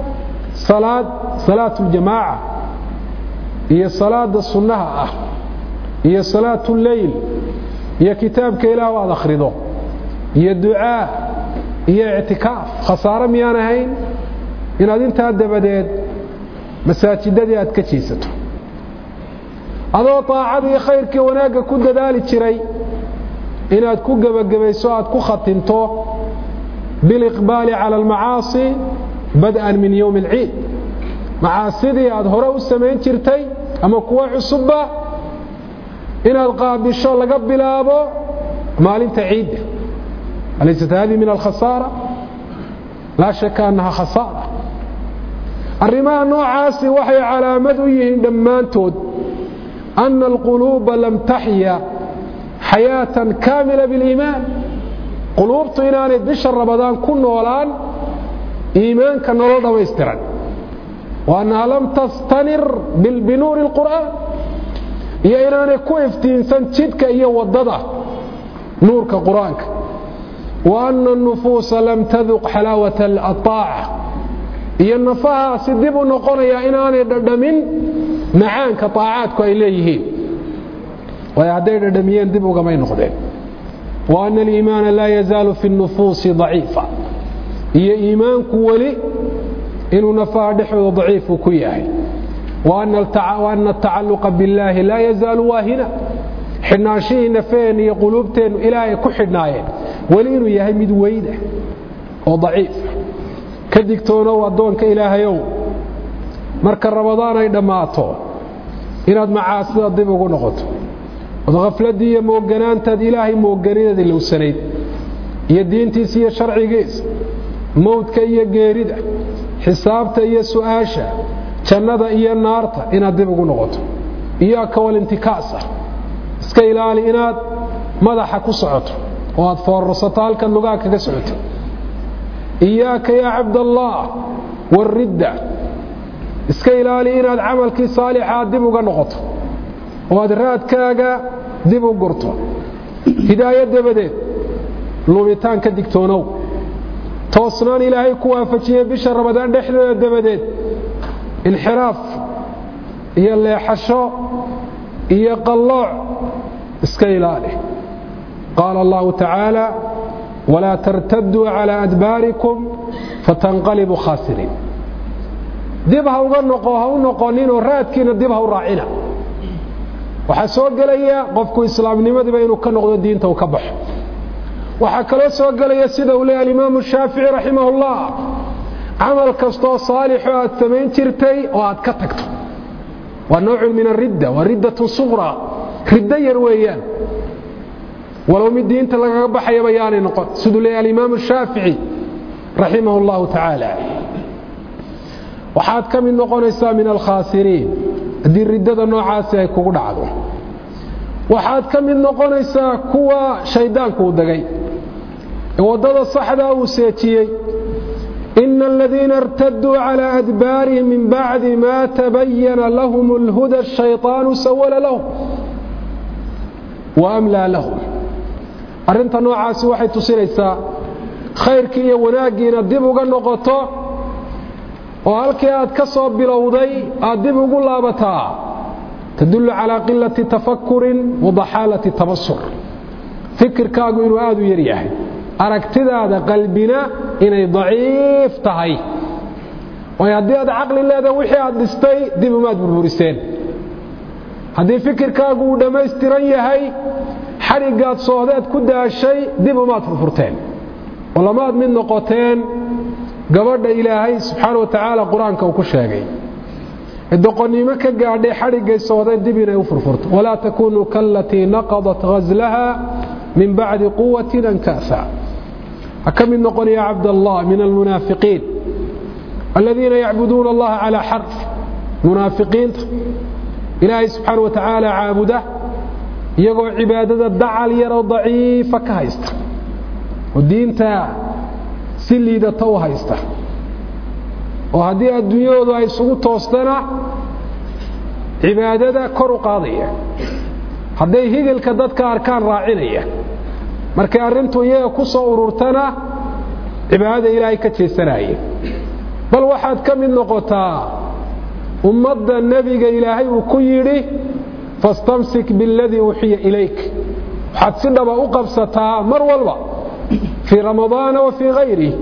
صلاة الجماعة iyo salaada sunnaha ah iyo salaatu leyl iyo kitaabka Ilaahay aad akhrido iyo ducaa iyo i'tikaaf khasaaro miyaan ahayn inaad inta dabadeed masaajidada aad ka jeesato adoo taacada iyo khayrka wanaaga ku dadaali jiray inaad ku gabagabayso aad ku khatinto bil iqbali ala al maasi bad'an min yawm al eid macaasidi aad hore u sameyn jirtay ama kuwa cusubba inaad qaabisho laga bilaabo maalinta ciid alaysa hadi min al khasara la shaka anha khasara arrimaha noocaasi waxay calaamad u yihiin dhamaantood anna al qulub lam tahya hayatan kamila bil iman qulubtu inaanay bisha Ramadaan ku noolaan iimaanka nolol dhameystiran وأنها لم تستنر بنور القرآن يعني كويفتين سنتشدك إيا وضده نورك قرآنك وأن النفوس لم تذق حلاوة الطاعة إيا النفاها سدب نقول يا إناني دمين معانك طاعاتك إليه ويعدين دميين دبوا كما ينقضين وأن الإيمان لا يزال في النفوس ضعيفا إيا إيمانك ولي إنه نفاه دحو ضعيف كياه وأن التعلق بالله لا يزال واهنا حناشيه نفين يقلوبتين إلهي كحنايين ولينه يهمد ويده وضعيف كدكتونه وأدونك إله يوم مركا رمضان يدماته إناد معاصد الضبق نغط وغفلت دي موقنان تد إلهي موقنين ذي اللي وسنيد iyo diintiisa iyo sharcigiisa mowdka iyo geerida xisaabta iyo su'aasha jannada iyo naarta inaad dib ugu noqoto iyaaka walintikaasa iska ilaali inaad madaxa ku socoto oo aad foorarsato halkan lugaha kaga socoto iyaaka yaa cabdallah waridda iska ilaali inaad camalkii saalixaa dib uga noqoto oo aad raadkaaga dib u gurto hidaayad dabadeed lumitaan ka digtoonow toosnaan ilaahay ku waafajiyey bisha ramadaan dhexdeeda dabadeed inxiraaf iyo leexasho iyo qallooc iska ilaali qaala allahu tacaala walaa tartaduu calaa adbaarikum fatanqalibuu khaasiriin dib ha uga ha u noqoninoo raadkiina dib ha u raacina waxaa soo gelaya qofku islaamnimadiiba inuu ka noqdo diinta uu ka baxo waxaa kaloo soo gelaya sida uu leeyahay alimaamu shaafici raximahullah camal kastoo saalixo aad samayn jirtay oo aad ka tagto waa noocun min aridda waa riddatun suqraa riddo yar weeyaan walow mid diinta lagaga baxayaba yaanay noqon siduu leeyahay alimaamu shaafici raximahu llahu tacaala waxaad ka mid noqonaysaa min alkhaasiriin haddii riddada noocaasi ay kugu dhacdo waxaad ka mid noqonaysaa kuwa shayddaanku u dagay ee waddada saxdaa uu seejiyey ina aladiina irtaduu calaa adbaarihim min bacdi maa tabayana lahum alhuda ashayطaanu sawala lahum wa amlaa lahum arrinta noocaasi waxay tusinaysaa khayrkii iyo wanaaggii inaad dib uga noqoto oo halkii aad ka soo bilowday aad dib ugu laabataa tadullu calaa qilati tafakurin wa daxaalati tabasur fikirkaagu inuu aad u yar yahay aragtidaada qalbina inay daciif tahay waayo haddii aad caqli leedahay wixii aad dhistay dib umaad burburiseen haddii fikirkaagu uu dhammaystiran yahay xadhiggaad soohdeed ku daashay dib umaad furfurteen oo lamaad mid noqoteen gabadha ilaahay subxaana wa tacaala qur-aanka uu ku sheegay doqonnimo ka gaadhay xadhiggay soohday dib inay u furfurto walaa takunuu kaalatii naqadat ghaslaha min bacdi quwatin ankaasa ha ka mid noqon ya cabdallah min almunaafiqiin aladiina yacbuduuna allaha calaa xarf munaafiqiinta ilaahay subxaana wa tacaala caabuda iyagoo cibaadada dacal yaroo daciifa ka haysta oo diinta si liidata u haysta oo haddii adduunyadoodu ay isugu toostana cibaadada kor u qaadaya hadday higilka dadka arkaan raacinaya markay arrintu iyaga ku soo ururtana cibaadada ilaahay ka jeesanaya bal waxaad ka mid noqotaa ummadda nebiga ilaahay uu ku yidhi fastamsik biاladii uuxiya ilayk waxaad si dhaba u qabsataa mar walba fii ramadaana wa fii hayrih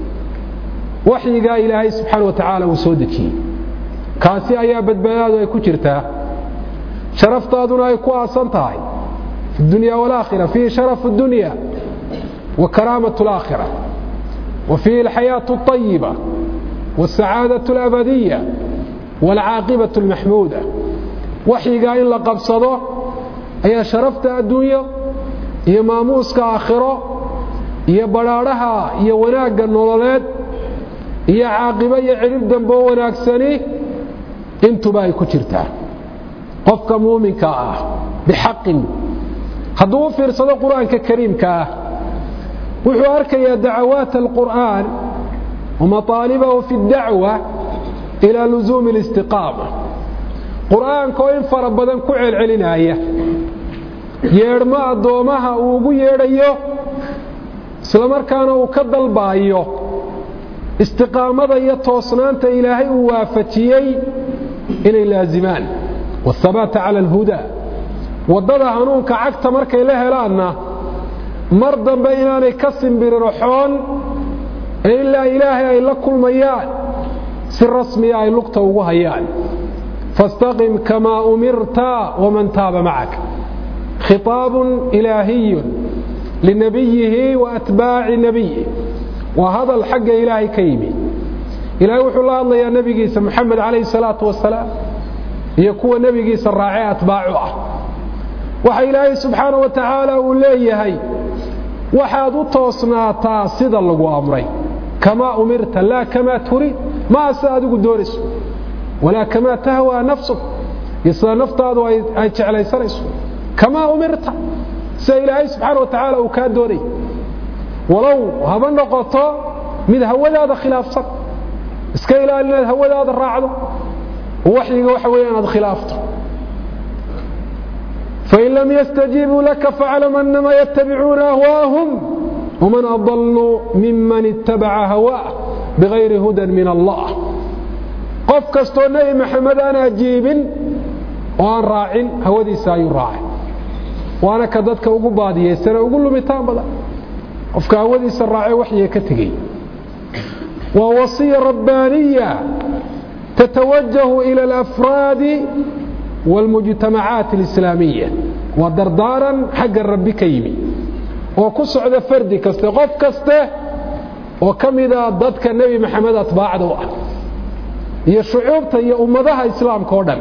waxyigaa ilaahay subxaana wa tacaala uu soo dejiyey kaasi ayaa badbaadaadu ay ku jirtaa sharaftaaduna ay ku aasan tahay fi dunya waalaakhira fiihi sharafu اdunya wa karaamatu alaakhira wa fiihi alxayaatu اطayiba wاsacaadaةu alabadiya waalcaaqibaةu almaxmuuda waxyigaa in la qabsado ayaa sharafta adduunyo iyo maamuuska aakhiro iyo badhaadhaha iyo wanaagga nololeed iyo caaqibo iyo cidhib damboo wanaagsani intuba ay ku jirtaa qofka muuminka ah bixaqin hadduu u fiirsado qur-aanka kariimka ah wuxuu arkayaa dacawaat alqur'aan wamaطaalibahu fi اdacwa ilaa lusuumi اlistiqaama qur'aanka oo in fara badan ku celcelinaya yeedhmo addoomaha uu ugu yeedhayo isla markaana uu ka dalbaayo istiqaamada iyo toosnaanta ilaahay uu waafajiyey inay laazimaan waathabaata cala alhudaa waddada hanuunka cagta markay la helaanna mar dambe inaanay ka simbirirxoon ee ilaa ilaahay ay la kulmayaan si rasmiya ay lugta ugu hayaan faاstaqim kamaa umirta waman taaba macak khitaabun ilaahiyun linabiyihi waatbaaci nabiyih waa hadal xagga ilaahay ka yimi ilaahay wuxuu la hadlayaa nebigiisa moxamed calayhi salaatu wasalaam iyo kuwa nebigiisa raacee atbaacu ah waxa ilaahay subxaana wa tacaala uu leeyahay waxaad u toosnaataa sida lagu amray kamaa umirta laa kamaa turid ma asa adigu doonayso walaa kamaa tahwaa nafsuk iyo sida naftaadu ay jeclaysanayso kamaa umirta sida ilaahay subxaana wa tacaala uu kaa doonay walow haba noqoto mid hawadaada khilaafsan iska ilaali inaad hawadaada raacdo waxyiga waxa weeye inaad khilaafto fain lam yastajiibuu laka faclam anama yattabicuuna ahwaahum waman adallu miman ittabaca hawaah bigayri hudan min allah qof kastoo nebi maxamed aan ajiibin oo aan raacin hawadiisa ayuu raacay waana ka dadka ugu baadiyeysana ugu lumitaan badan qofka hawadiisa raacay waxyiga ka tegey waa wasiya rabbaaniya tatawajahu ila alafraad والمجتمعات الإسلامية ودردارا حق الرب كيمي وكسعد فردي كسته قف كسته وكم إذا ضدك النبي محمد أطباع دواء هي شعوبته هي أمضها إسلام كوردن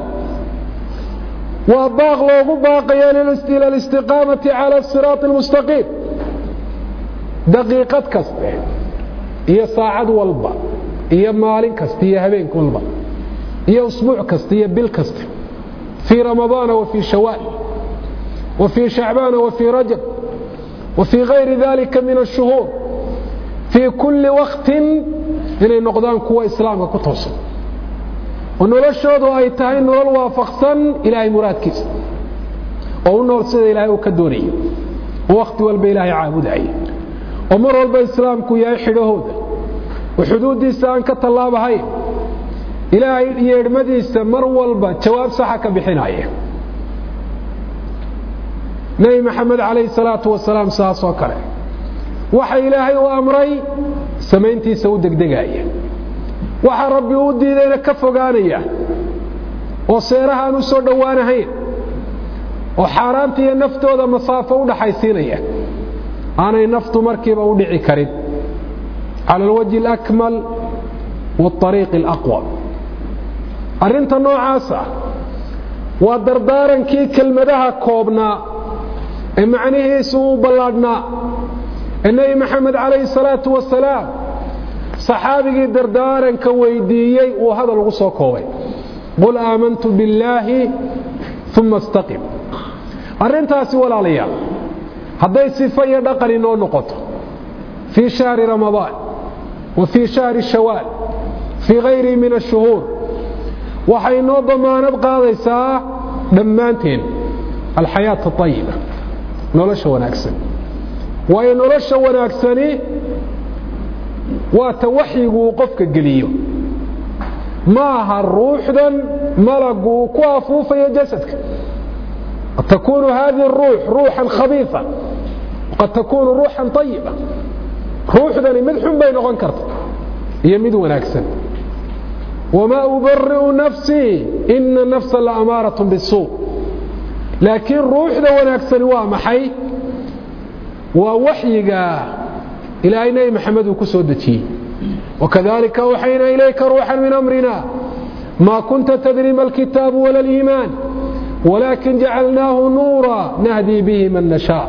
وأباغ له باقيا للاستقامة على الصراط المستقيم دقيقة كسته هي ساعد والبا هي مال كسته هي هبين كلبا هي أسبوع كسته هي بالكسته في رمضان وفي شوال وفي شعبان وفي رجب وفي غير ذلك من الشهور في كل وقت إلى نقدان كوا إسلام كتوصل ونرشد أيتين والوافقسا إلهي مراد كيس ونرسل إلهي وكدوني وقت والبإلهي عابد أي ومر والبإسلام كويا حدود وحدود إسلام كالطلاب هاي إلهي يرمديس مر والبا جواب صحك بحناية نبي محمد عليه الصلاة والسلام ساس وكره وحي إلهي وأمري سمينتي سودك دقاية وحي ربي ودي لنا كفقانية وصيرها نسور دوانهين وحارامتي النفط وذا مصافة ودحيسينية أنا النفط مركب ودعي كريم على الوجه الأكمل والطريق الأقوى أرنت نوعاسة ودردارا كي كلمتها كوبنا معنيه سوء بلادنا النبي محمد عليه الصلاة والسلام صحابي دردارا كويديي وهذا الغصو كوي قل آمنت بالله ثم استقم أرنتها سوى العليا هذا صفية دقل نو نقطة في شهر رمضان وفي شهر الشوال في غيره من الشهور waxay noo damaanad qaadaysaa dhammaanteen alxayaat tayiba nolosha wanaagsan waayo nolosha wanaagsani waa tawaxigu qofka geliyo maaha ruuxdan malagu ku afuufayo jasadka تكون هذه الروح روحا خبيثة وقد تكون روحا طيبة روح ذلك مدحن بين غنكرت هي مد وناكسن وما أبرئ نفسي إن النفس لأمارة بالسوء لكن روح ذا وناكسن ومحي ووحيقا إلى أين محمد كسودتي وكذلك أوحينا إليك روحا من أمرنا ما كنت تدري ما الكتاب ولا الإيمان ولكن جعلناه نورا نهدي به من نشاء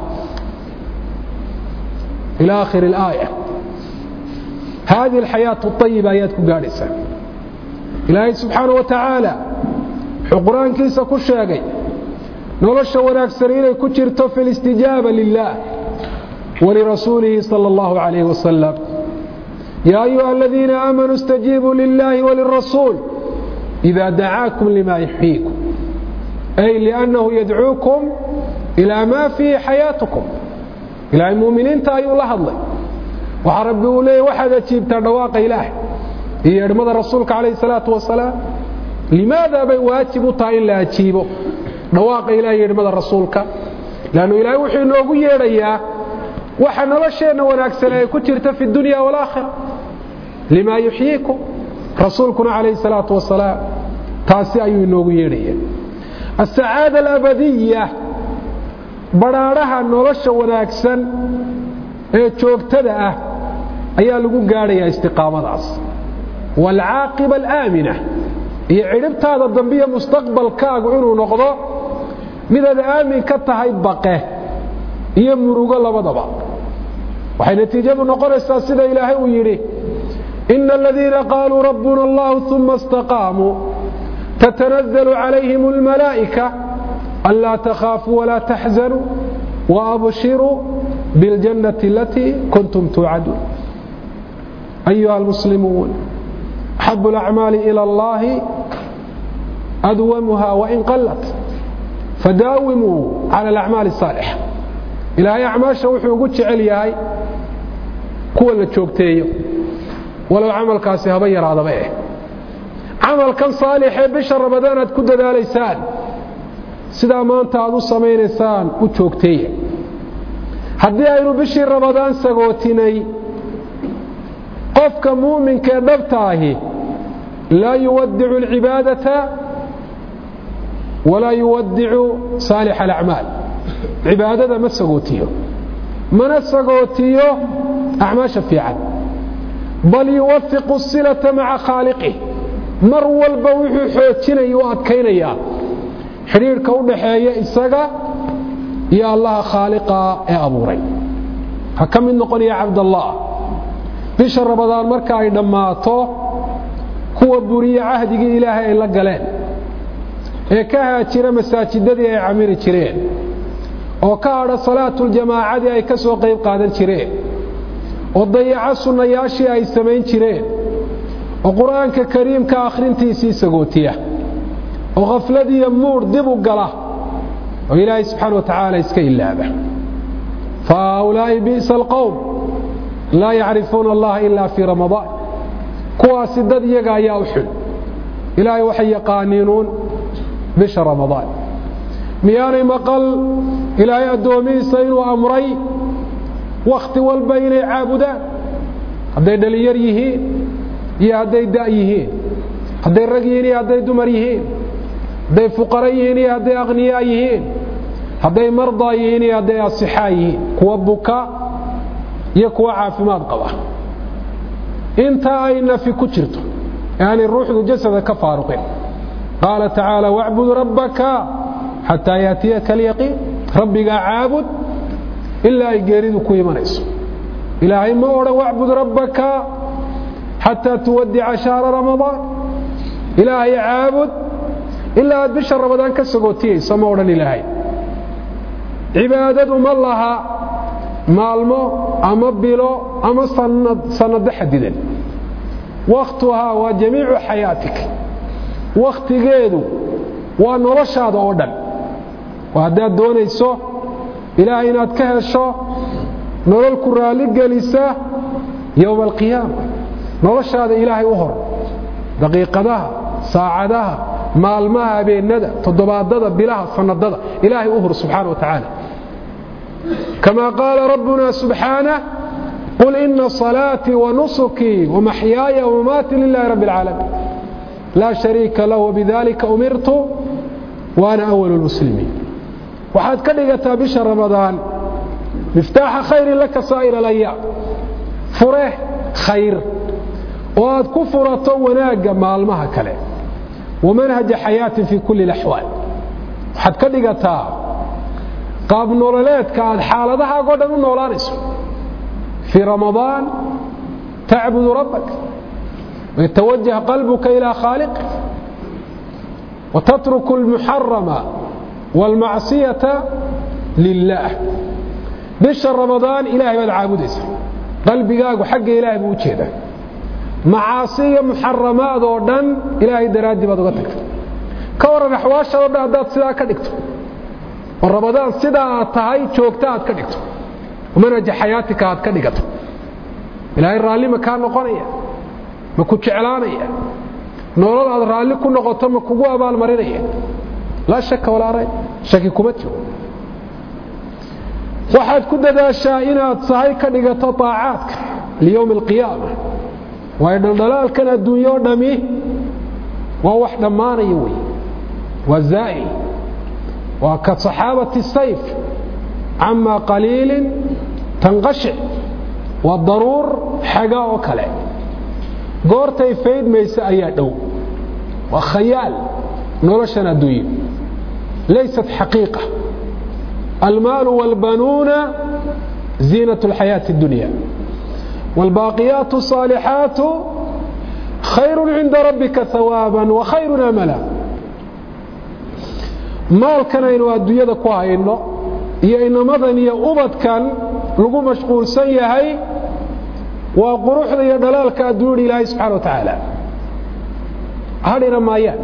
إلى آخر الآية هذه الحياة الطيبة آياتكم قارسة إلهي سبحانه وتعالى حقران كيسا كشاقي نولش وناكسرين كترتو في الاستجابة لله ولرسوله صلى الله عليه وسلم يا أيها الذين آمنوا استجيبوا لله وللرسول إذا دعاكم لما يحييكم أي لأنه يدعوكم إلى ما في حياتكم إلى المؤمنين تأيوا الله الله وحربوا لي واحد أجيب ترواق إله يرمض رسولك عليه الصلاة والسلام لماذا بيواجبوا طائل لا أجيبه رواق إله يرمض رسولك لأنه إله وحي نوغو يريا وحنا لشينا ونأكسنا كترت في الدنيا والآخرة لما يحييكم رسولكنا عليه الصلاة والسلام تاسي أيو نوغو يريا السعادة الأبدية برارها نولش وناكسن joogtada ayaa lagu gaaraya istiqaamadaas wal aaqiba al aamina iyo ciribtaada dambiya mustaqbalkaagu inuu noqdo mid aad aamin ka tahay baqe iyo murugo labadaba waxay natiijadu noqonaysaa sida ilaahay uu yidhi ina aladiina qaaluu rabbuna allahu uma istaqaamuu tatanazlu calayhim almalaa'ika anlaa takhaafuu walaa taxzanuu waabshiruu biاljannati alatii kuntum tuucaduun ayuha almuslimuun axabu alacmaali ila allahi adwamuha wain qallat fadaawimuu cala alacmaali asaalixa ilaahay acmaasha wuxuu ugu jecel yahay kuwa la joogteeyo walow camalkaasi haba yaraadaba camalkan saalixee bisha ramadaan aad ku dadaalaysaan sidaa maanta aad u samaynaysaan u joogteeya haddii aynu bishii ramadaan sagootinay qofka muuminkaee dhabta ahi laa yuwadicu alcibaadata walaa yuwadicu saalix alacmaal cibaadada ma sagootiyo mana sagootiyo acmaasha fiican bal yuwafiqu silata maca khaaliqih mar walba wuxuu xoojinaya u adkaynayaa xidhiidhka u dhaxeeya isaga iyo allaha khaaliqa ee abuuray ha ka mid noqonaya cabdallah bisha ramadaan marka ay dhammaato kuwa buriya cahdigii ilaahay ay la galeen ee ka haajira masaajidadii ay camiri jireen oo ka hadha salaatuljamaacadii ay ka soo qayb qaadan jireen oo dayaca sunnayaashii ay samayn jireen oo qur-aanka kariimka akhrintiisii sagootiya oo khafladiiyo muur dib u gala oo ilaahay subxaana wa tacaala iska ilaaba fa haulaa'i bi'sa alqowm laa yacrifuuna allaha ilaa fii ramadaan kuwaasi dad iyaga ayaa u xun ilaahay waxay yaqaaniinuun bisha ramadaan miyaanay maqal ilaahay addoomihiisa inuu amray wakhti walba inay caabudaan hadday dhalinyar yihiin iyo hadday da' yihiin hadday rag yihiin iyo hadday dumar yihiin hadday fuqara yihiin iyo hadday akhniyaa yihiin hadday mardaa yihiin iyo hadday asixaa yihiin kuwa buka iyo kuwa caafimaad qaba inta ay nafi ku jirto yani ruuxdu jasada ka faaruqin qaala tacaala wacbud rabbaka xataa yaatiyaka alyaqiin rabbigaa caabud ilaa ay geeridu ku imanayso ilaahay ma odhan wacbud rabbaka xataa tuwadica shahra ramadaan ilaahay caabud ilaa aad bisha ramadaan ka sagootiyayso ma odhan ilaahay cibaadadu ma laha maalmo ama bilo ama sanado xadidan wakhtuhaa waa jamiicu xayaatik wakhtigeedu waa noloshaada oo dhan waa haddaad doonayso ilaahay inaad ka hesho nolol ku raalli gelisa yowma alqiyaama noloshaada ilaahay u hor daqiiqadaha saacadaha maalmaha habeenada toddobaadada bilaha sanadada ilaahay u hor subxaana wa tacaala كما قال ربنا سبحانه قل إن صلاتي ونسكي ومحياي ومماتي لله رب العالمين لا شريك له وبذلك أمرت وأنا أول المسلمين وحد كدغتا بشهر رمضان مفتاح خير لك سائر الأيام فرح خير وأد كفرة وناق مالمها كله ومنهج حياة في كل الأحوال وحد كدغتا qaab nololeedka aad xaaladaha oo dhan u noolaanayso fi ramadaan ta'budu rabbak wa yatawajjah qalbuka ila khaliq wa tatruku al-muharrama wal ma'siyata lillah bisha ramadaan ilaahay baad caabudaysaa qalbigaagu xagga ilaahay buu u jeedaa macaasiya muharramaad oo dhan ilaahay daraadii baad uga tagtay ka waran axwaashada oo dhan hadaad sidaa ka dhigto ورمضان سيدا تهي جوجتا aad ka dhigto manhaj xayaatika aad ka dhigato ilaahay raali ma ka noqonaya ma ku jeclaanaya nolol aad raali ku noqoto ma kugu abaal marinaya la shaka wala ray shaki kuma jiro waxaad ku dadaashaa inaad sahay ka dhigato taacaadka liyawm alqiyaama way daldalaalkan adduunyo dhami waa wax dhamaanaya way waa zaa'il وكصحابة السيف عما قليل تنقشع والضرور حقا وكلا قورتي فيد ميسا أيادو وخيال نورشنا دوين ليست حقيقة المال والبنون زينة الحياة الدنيا والباقيات الصالحات خير عند ربك ثوابا وخير أملا maalkan aynu adduunyada ku hayno iyo inamadan iyo ubadkan lagu mashquulsan yahay waa quruxda iyo dhalaalka adduunyada Ilaahay subhanahu wa ta'ala hadina maayaan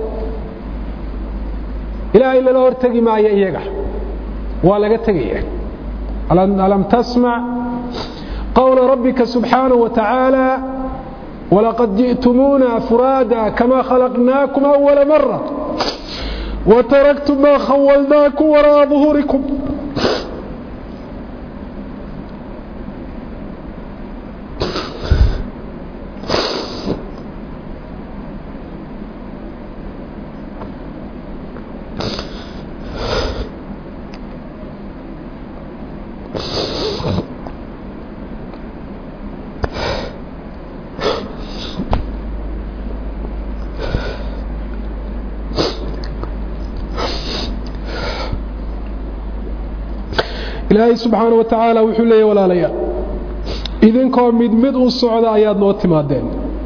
Ilaahay la hortagi maayo iyaga waa laga tagayaa alam tasma qawla rabbika subhanahu wa ta'ala ولقد جئتمونا فرادا كما خلقناكم أول مرة وتركتم ما خولناكم وراء ظهوركم إلهي سبحانه وتعالى وحليه ولا ليا إذنكم مد الصعداء آيات نوت مادين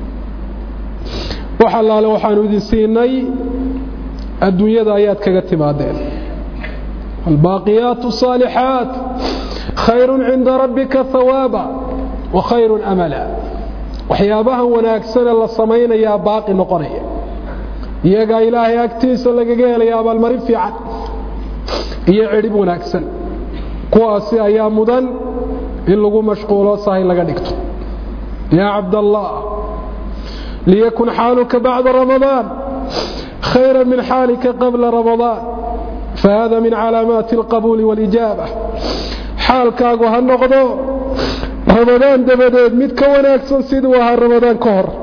وحلال وحانو ذي سيني الدنيا آيات كغت مادين الباقيات الصالحات خير عند ربك ثوابا وخير أملا وحيابها وناكسنا للصمين يا باقي نقرية يا إلهي أكتيس لك يا أبا المريف في عد يعرب وناكسنا kuwaasi ayaa mudan in lagu mashquulo sahay laga dhigto ya abdallah liyakun haluka ba'da ramadan khayran min halika qabla ramadan fahada min alamat alqabul walijaba halkaagu ha noqdo ramadan dabadeed mid ka wanaagsan sidii waa ramadan ka hor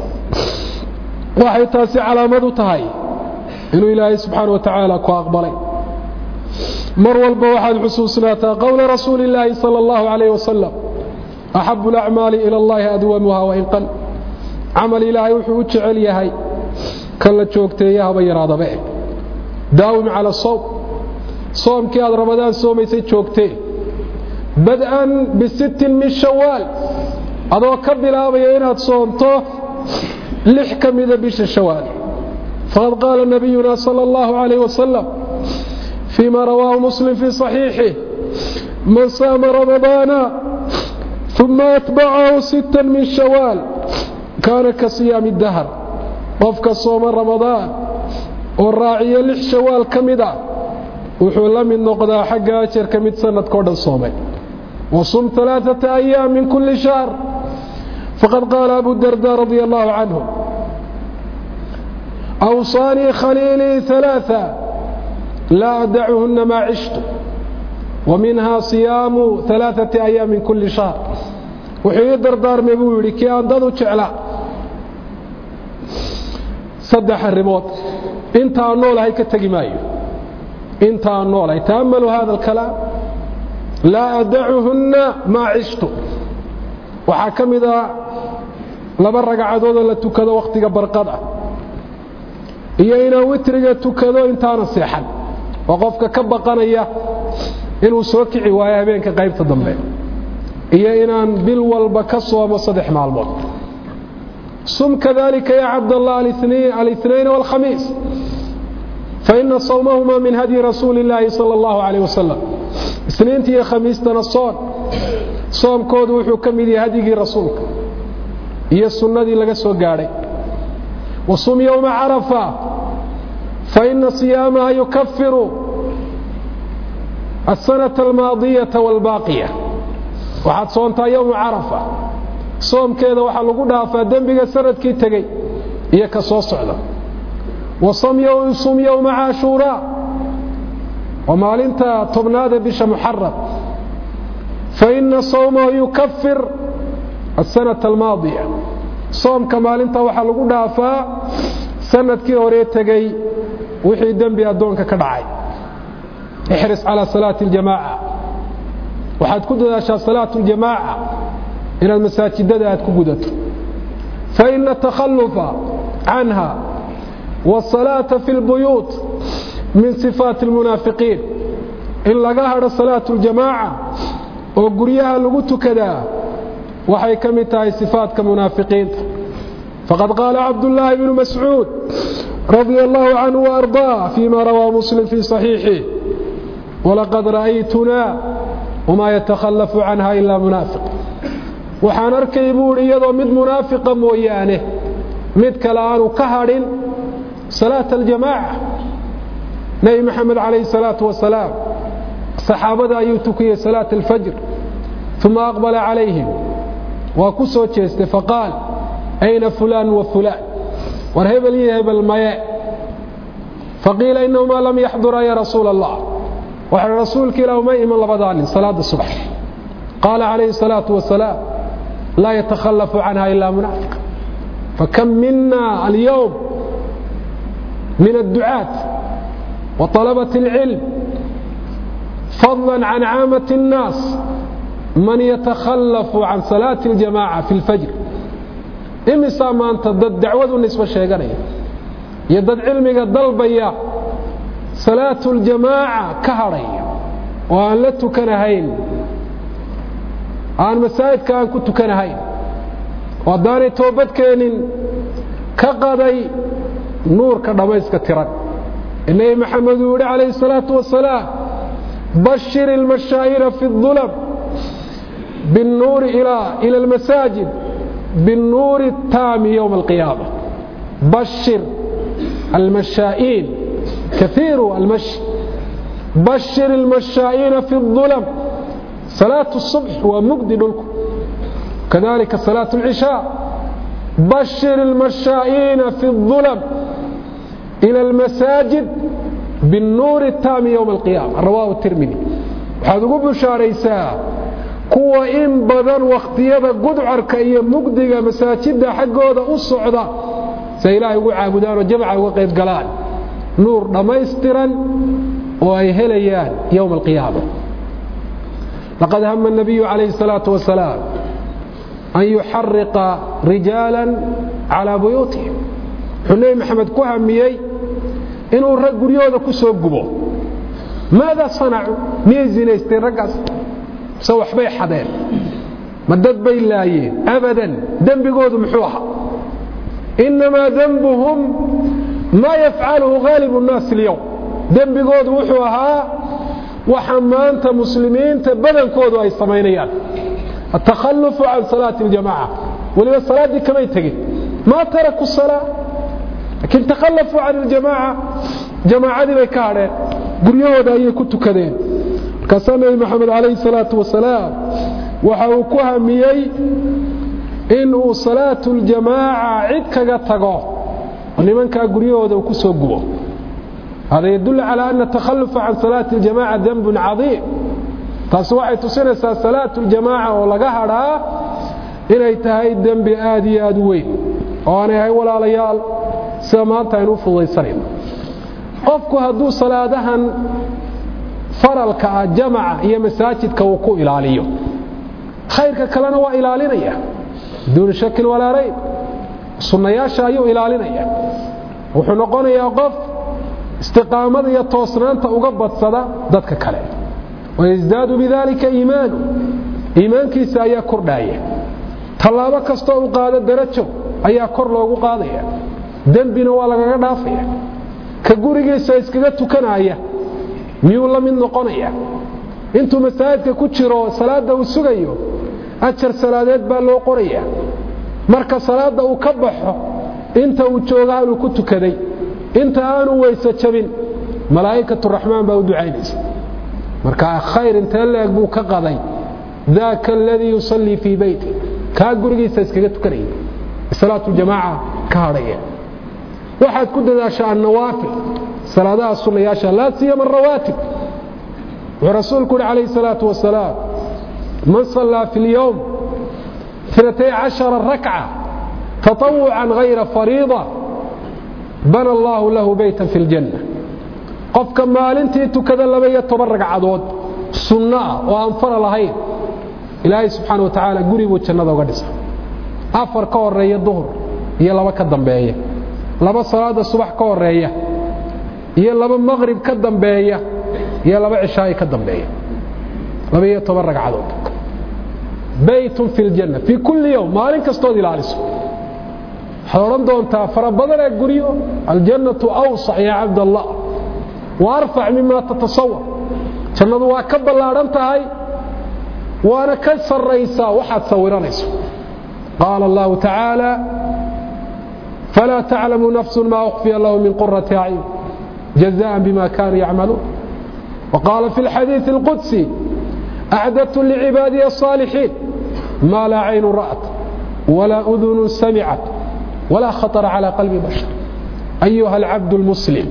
waxay taasi calaamad u tahay inuu ilaahay subhanahu wa ta'ala ku aqbalay مر والبوحد حسوسناتا قول رسول الله صلى الله عليه وسلم أحب الأعمال إلى الله أدومها وإن قل عمل إلهي وحوج عليهي كلا تشوكتيها بيراض بيه داوم على الصوم صوم كاد رمضان صوم يسي تشوكتي بدءا بست من شوال أدو كبلا بيينات صومته لحكم إذا بيش الشوال فقد قال نبينا صلى الله عليه وسلم فيما رواه مسلم في صحيحه من صام رمضان ثم أتبعه ستا من شوال كان كصيام الدهر وفق صوم رمضان والراعي لح شوال كمدا وحول من نقضى حق أشر كمد سنة كود الصومي وصم 3 أيام من كل شهر فقد قال أبو الدرداء رضي الله عنه أوصاني خليلي 3 لا أدعهن ما عشت ومنها صيام 3 أيام من كل شهر وحي دردار مبولي كي أندادو جعلا صدح الرباط انت النول هاي كتقمايو انت النول هاي تأملوا هذا الكلام لا أدعهن ما عشت وحاكم إذا لبرق عدودا لتكذا وقتك برقضة إيانا وترقى تكذا انتانا السيحا وقفك كبقانيا إنه سوكعي وايا بينك قيبت الضمبين إيانا بالوالب كسوة مصدح مع الموت صم كذلك يا عبد الله الاثنين والخميس فإن صومهما من هدي رسول الله صلى الله عليه وسلم اثنين يا خميس تنصون صوم كود وحكم دي هدي رسولك هي السنة دي لغا سو غاري وصوم يوم عرفة فإن صيامها يكفر السنة الماضية والباقية وحد صونتا يوم عرفة صوم كذا وحا لغو دافا دنبغا سندكي تغي iyo ka soo socda وصوم يوم عاشوراء ومالنتا تبناده بش محرم فإن صومه يكفر السنة الماضية صوم كمالنتا وحا لغو دافا سندكي هوري تغي وحي دنبي ادونك كدعاي احرص على صلاة الجماعة وحد كداشا صلاة الجماعة إلى المساجد ذات كبدت فإن التخلف عنها والصلاة في البيوت من صفات المنافقين إن لقاها صلاة الجماعة oo guryaha lagu tukadaa waxay ka mid tahay sifaadka munaafiqiinta faqad qaala cabdullaahi ibnu mascuud radia allahu canhu waardaa fiima rawaa muslim fii saxiixih walaqad ra'aytunaa wamaa yatakhallafu canha ilaa munaafiq waxaan arkay buu idhi iyadoo mid munaafiqa mooyaane mid kale aanu ka hadhin salaata aljamaaca nebi maxamed calayhi salaatu wasalaam saxaabada ayuu tukiyey salaata alfajr uma aqbala calayhim waa ku soo jeestay faqaal ayna fulaan wa fulaan war hebel iyo hebel maye faqiila inahumaa lam yaxdura ya rasuula allah waxaa rasuulka ilaah uma iman labadaa nin salaada subax qaala calayhi salaatu wasalaam laa yatakhallafu canha ilaa munaafiq fakam mina alyowm min adducaat wa طalabati اlcilm fadla can caamati الnaas man yatakhallafu can salaati اljamaaca fi اlfajr imisaa maanta dad dacwadu nisbo sheeganaya iyo dad cilmiga dalbaya salaatu اljamaaca ka hadhaya oo aan la tukanahayn aan masaajidka aan ku tukanahayn oo haddaanay toobadkeenin ka qaday nuurka dhammayska tiran nebi maxamed uu yidhi calayhi الsalaatu wasalaam bashir ilmashaa'ira fi الظulm biالnuuri ila اlmasaajid biالnuuri الtaami yowma الqiyaama bashir almashaa'iin kaiiru almashi bashir ilmashaa'iina fi الظulm صلاة الصبح ومجد لكم كذلك صلاة العشاء بشر المشائين في الظلم إلى المساجد بالنور التام يوم القيامة رواه الترمذي وهذا بشاريسا كوا إن بدن واختيار قدعرك أي مجد مساجد حقه الصعدة سيلاهي وعابدان وجمع وقيد قلال نور دميسترا وأيهليان يوم القيامة لقد هم النبي عليه الصلاة والسلام أن يحرق رجالا على بيوتهم حنين محمد كهميي إنه الرجل يوضا كسوقبه ماذا صنعوا ميزين يسترقص سوى حبي حدين مدد بي اللايين أبدا ذنب قوضوا محوها إنما ذنبهم ما يفعله غالب الناس اليوم ذنب قوضوا محوها وحمانت مسلمين تبدن كودوا أي سمينيان التخلف عن صلاة الجماعة ولما الصلاة دي كما يتقي ما تركوا الصلاة لكن تخلفوا عن الجماعة جماعة دي بيكارين قريوا داية كنتوا كذين كسامي محمد عليه الصلاة والسلام وحاوكوها ميي إنه صلاة الجماعة عدك قطقوا ولمن كان قريوا دا وكسوا قبوا هذا يدل على أن التخلف عن صلاة الجماعة ذنب عظيم تصوعي تصنسى صلاة الجماعة ولقهرها إلي تهي الذنب آدي آدوين وأنا هاي ولا ليال سمانتا ينوف الله يسرين قفكو هدو صلاة فرلك جماعة هي مساجد كوكو إلاليو خيرك كلنا وإلالينيا دون شك ولا ريب صنياشا يو إلالينيا وحنقون يا قف استقامة يتوصنان تأقبت صدا ذاتك كلام ويزداد بذلك إيمان كيسا أيها كرداية طلابة كستو قادة درجو أيها كرلوغو قادية دنبنا والغا دافية كقوري سيسكغتو كناية ميولا من نقونية انتو مساعدك كتشرو صلاة دو السغيو أجر صلاة بالو قرية مركز صلاة دو كبحو انت وجوغانو كتو كذي انت آنو ويسجبين ملائكة الرحمن باو دعينيس مركا خير انت اللي يقبو كقضي ذاك الذي يصلي في بيته كاقرقي سيسكيتو كريه صلاة الجماعة كهرية واحد كده ذا شاء النوافل صلاة السنة يا شاء لا سيما الرواتب ورسولك عليه الصلاة والسلام من صلى في اليوم 12 ركعة تطوعا غير فريضة بنى الله له بيتا في الجنة قف كمال انت تكذا لبي تبرق عدود سنة وانفر لهين إلهي سبحانه وتعالى قريب وجنة وقدسة أفر كور ريا الظهر هي لما كدن بأيه لما صلاة الصبح كور ريا هي لما المغرب كدن بأيه هي لما عشاء كدن بأيه 12 ragcadood baytun fil janna fi kulli yawm maalin kastood ilaaliso xooran doonta farabadana guriyo aljannatu awsa' ya abdallah wa arfa' mimma tatasawwar jannadu waa ka balaaran tahay waana ka sarreysa waxaad sawiranayso qaala allah ta'ala fala ta'lamu nafsun ma ukhfiya lahum min qurrati a'yun jazaa'an bima kanu ya'malun وقال في الحديث القدسي أعددت لعبادي الصالحين ما لا عين رأت ولا أذن سمعت ولا خطر على قلب بشر أيها العبد المسلم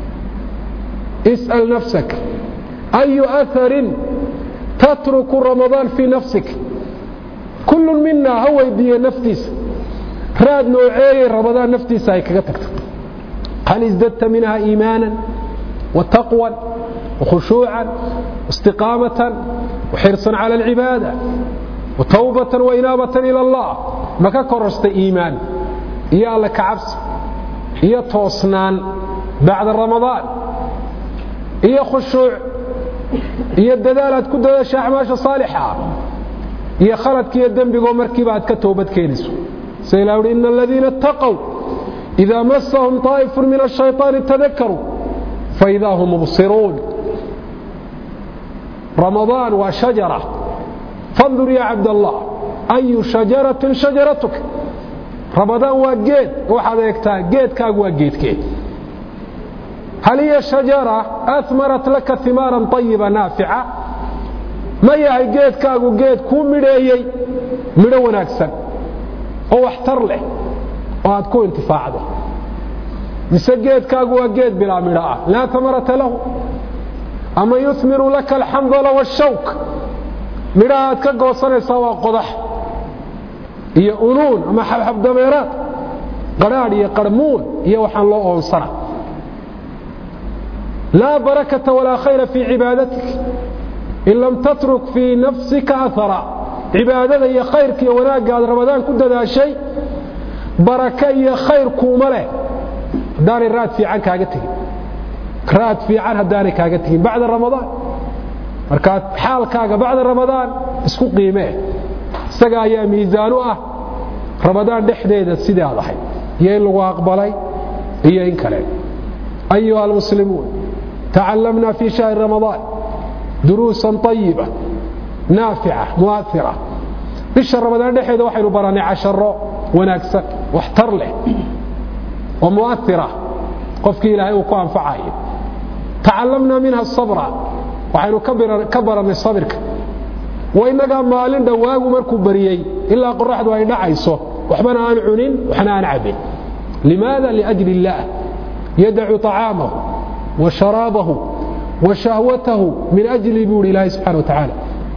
اسأل نفسك أي أثر تترك رمضان في نفسك كل منا هو يدي نفتيس راد نوعي رمضان نفتيس هيك هل ازددت منها إيمانا وتقوى وخشوعا واستقامة وحرصا على العبادة وتوبة وإنابة إلى الله ما كرست إيمان يا لك عبس يا توصنان بعد رمضان يا خشوع يا الدلالة كدها شعماش صالحة يا خلتك يا الدنب ومركبات كتوبة كينسو سيلاود إن الذين اتقوا إذا مسهم طائف من الشيطان تذكروا فإذا هم مبصرون رمضان وشجرة فانظر يا عبد الله أي شجرة شجرتك رمضان وجيت واحد يكتا جيت كاغ وجيت كيت هل هي شجرة أثمرت لك ثمارا طيبة نافعة ما هي جيت كاغ وجيت كو ميدايي ميدا وناكسن او احتر له واد كو انتفاعده مسجيت كاغ وجيت بلا ميدا لا ثمرة له أما يثمر لك الحنظل والشوك ميراad ka goosanaysa waa qodax iyo unuun ama xabxab dameeraad qaraad iyo qarmuun iyo waxaan loo oonsana la barakata wala khayra fi ibadatik in lam tatruk fi nafsika athara ibadada iyo khayrka iyo wanaagaad ramadaan ku dadaashay baraka iyo khayr kuma leh daari raad fiican kaaga tagi raad fiican hadaanay kaaga tagin bacda ramadaan markaad xaalkaaga bacda ramadaan isku qiimee isaga ayaa miisaan u ah ramadaan dhexdeeda sidii aad ahayd iyo in lagu aqbalay iyo in kale ayuha almuslimuun تعلمنا في شهر رمضان دروسا طيبة نافعة مؤثرة بشهر رمضان dhexdeeda waxaynu baranay 10 wanaagsan waxtar leh oo mu'athira qofkii ilaahay uu ku anfacayo تعلمنا منها الصبر waxaynu ka baranay sabirka waynaga maalin dhawaagu markuu bariyay ilaa qorraxdu ay dhacayso waxbana aan cunin waxna aan cabin limaada liajli allah yad'u ta'amahu wa sharabahu wa shahwatahu min ajli buri allah subhanahu wa ta'ala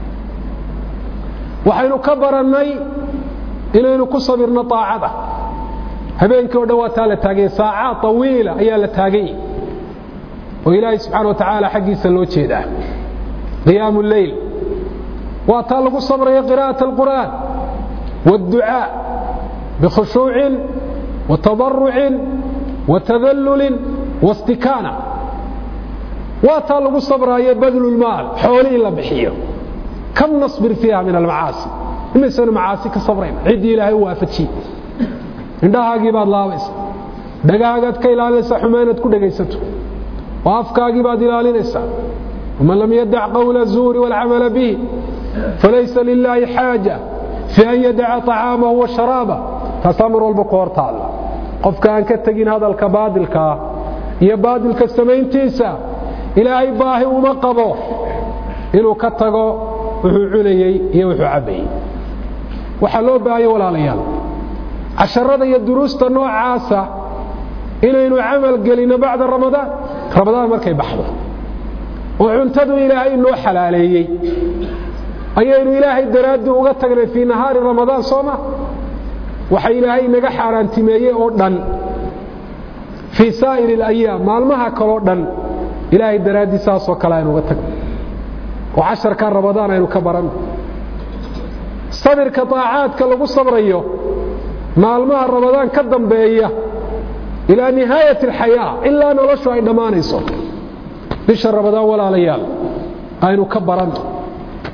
waxaynu ka baranay inaynu ku sabirno taacada habeenkii oo dhawaata la taagay saaca tawiila ayaa la taagay وإلهي سبحانه وتعالى حقي سلو جيدا قيام الليل وطالق الصبر هي قراءة القرآن والدعاء بخشوع وتضرع وتذلل واستكانة وطالق الصبر هي بذل المال حولي إلا بحيه كم نصبر فيها من المعاصي من سنة معاصي كصبرين عدي إلهي وافتشي عندها قباد الله بس دقاقات كيلا ليس حمانة كل قيسته وأفكاك بعد الالينسا ومن لم يدع قول الزور والعمل به فليس لله حاجة في أن يدع طعامه وشرابه تصمر البقور تعالى قف كان كتجين هذا الكبادلك يبادلك السمين تيسا إلى عباه ومقبه إنه كتغو وحو علي يوحو عبي وحلو باي ولا ليال عشرة يدروس تنوع عاسة إنه عمل قلنا بعد رمضان markay baxdo oo cuntadu ilaahay noo xalaaleeyay ayaynu ilaahay daraadii uga tagnay fi nahaari ramadaan sooma waxa ilaahay naga xaaraantimeeyay oo dhan fi saa'ir al-ayyam maalmaha kale oo dhan ilaahay daraadii saas oo kale aynu uga tagnay oo 10 ka ramadaan aynu ka baran sabirka taacaadka lagu sabrayo maalmaha ramadaan ka dambeeya إلى نهاية الحياة إلا نلشوا أي دمانيسو بشهر رمضان ولا ليال أين كبرنا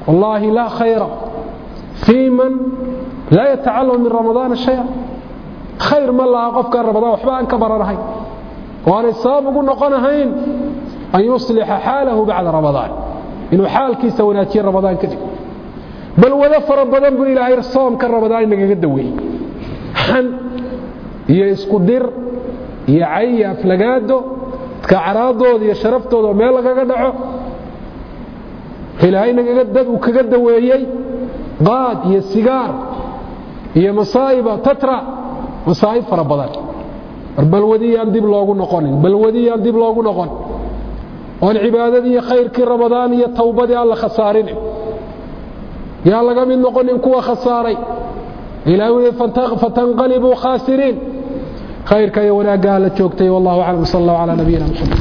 والله لا خير في من لا يتعلم من رمضان شيئا خير ما الله قفك رمضان وحبا أن كبرنهين وأنا السبب أقول نقنهين أن يصلح حاله بعد رمضان إنه حال كيس وناتي رمضان كذب بل وذفر رمضان بل إلهي الصوم كالرمضان إنك قدوي حن يسقدر يعي أفلقاده كعراضه يشرفته وميلك قدعه إلهي إنك قدد وكقدوي قاد يسيقار هي مصائب تترى مصائب فرمضان بل ودي أندب لوغو نقون بل ودي أندب لوغو نقون والعبادة دي خير كي رمضان هي التوبة دي الله خسارين يا الله قام نقون كوا خساري إلهي فتنقلبوا خاسرين خير كي ولا قال تشوكتي والله أعلم صلى الله على نبينا محمد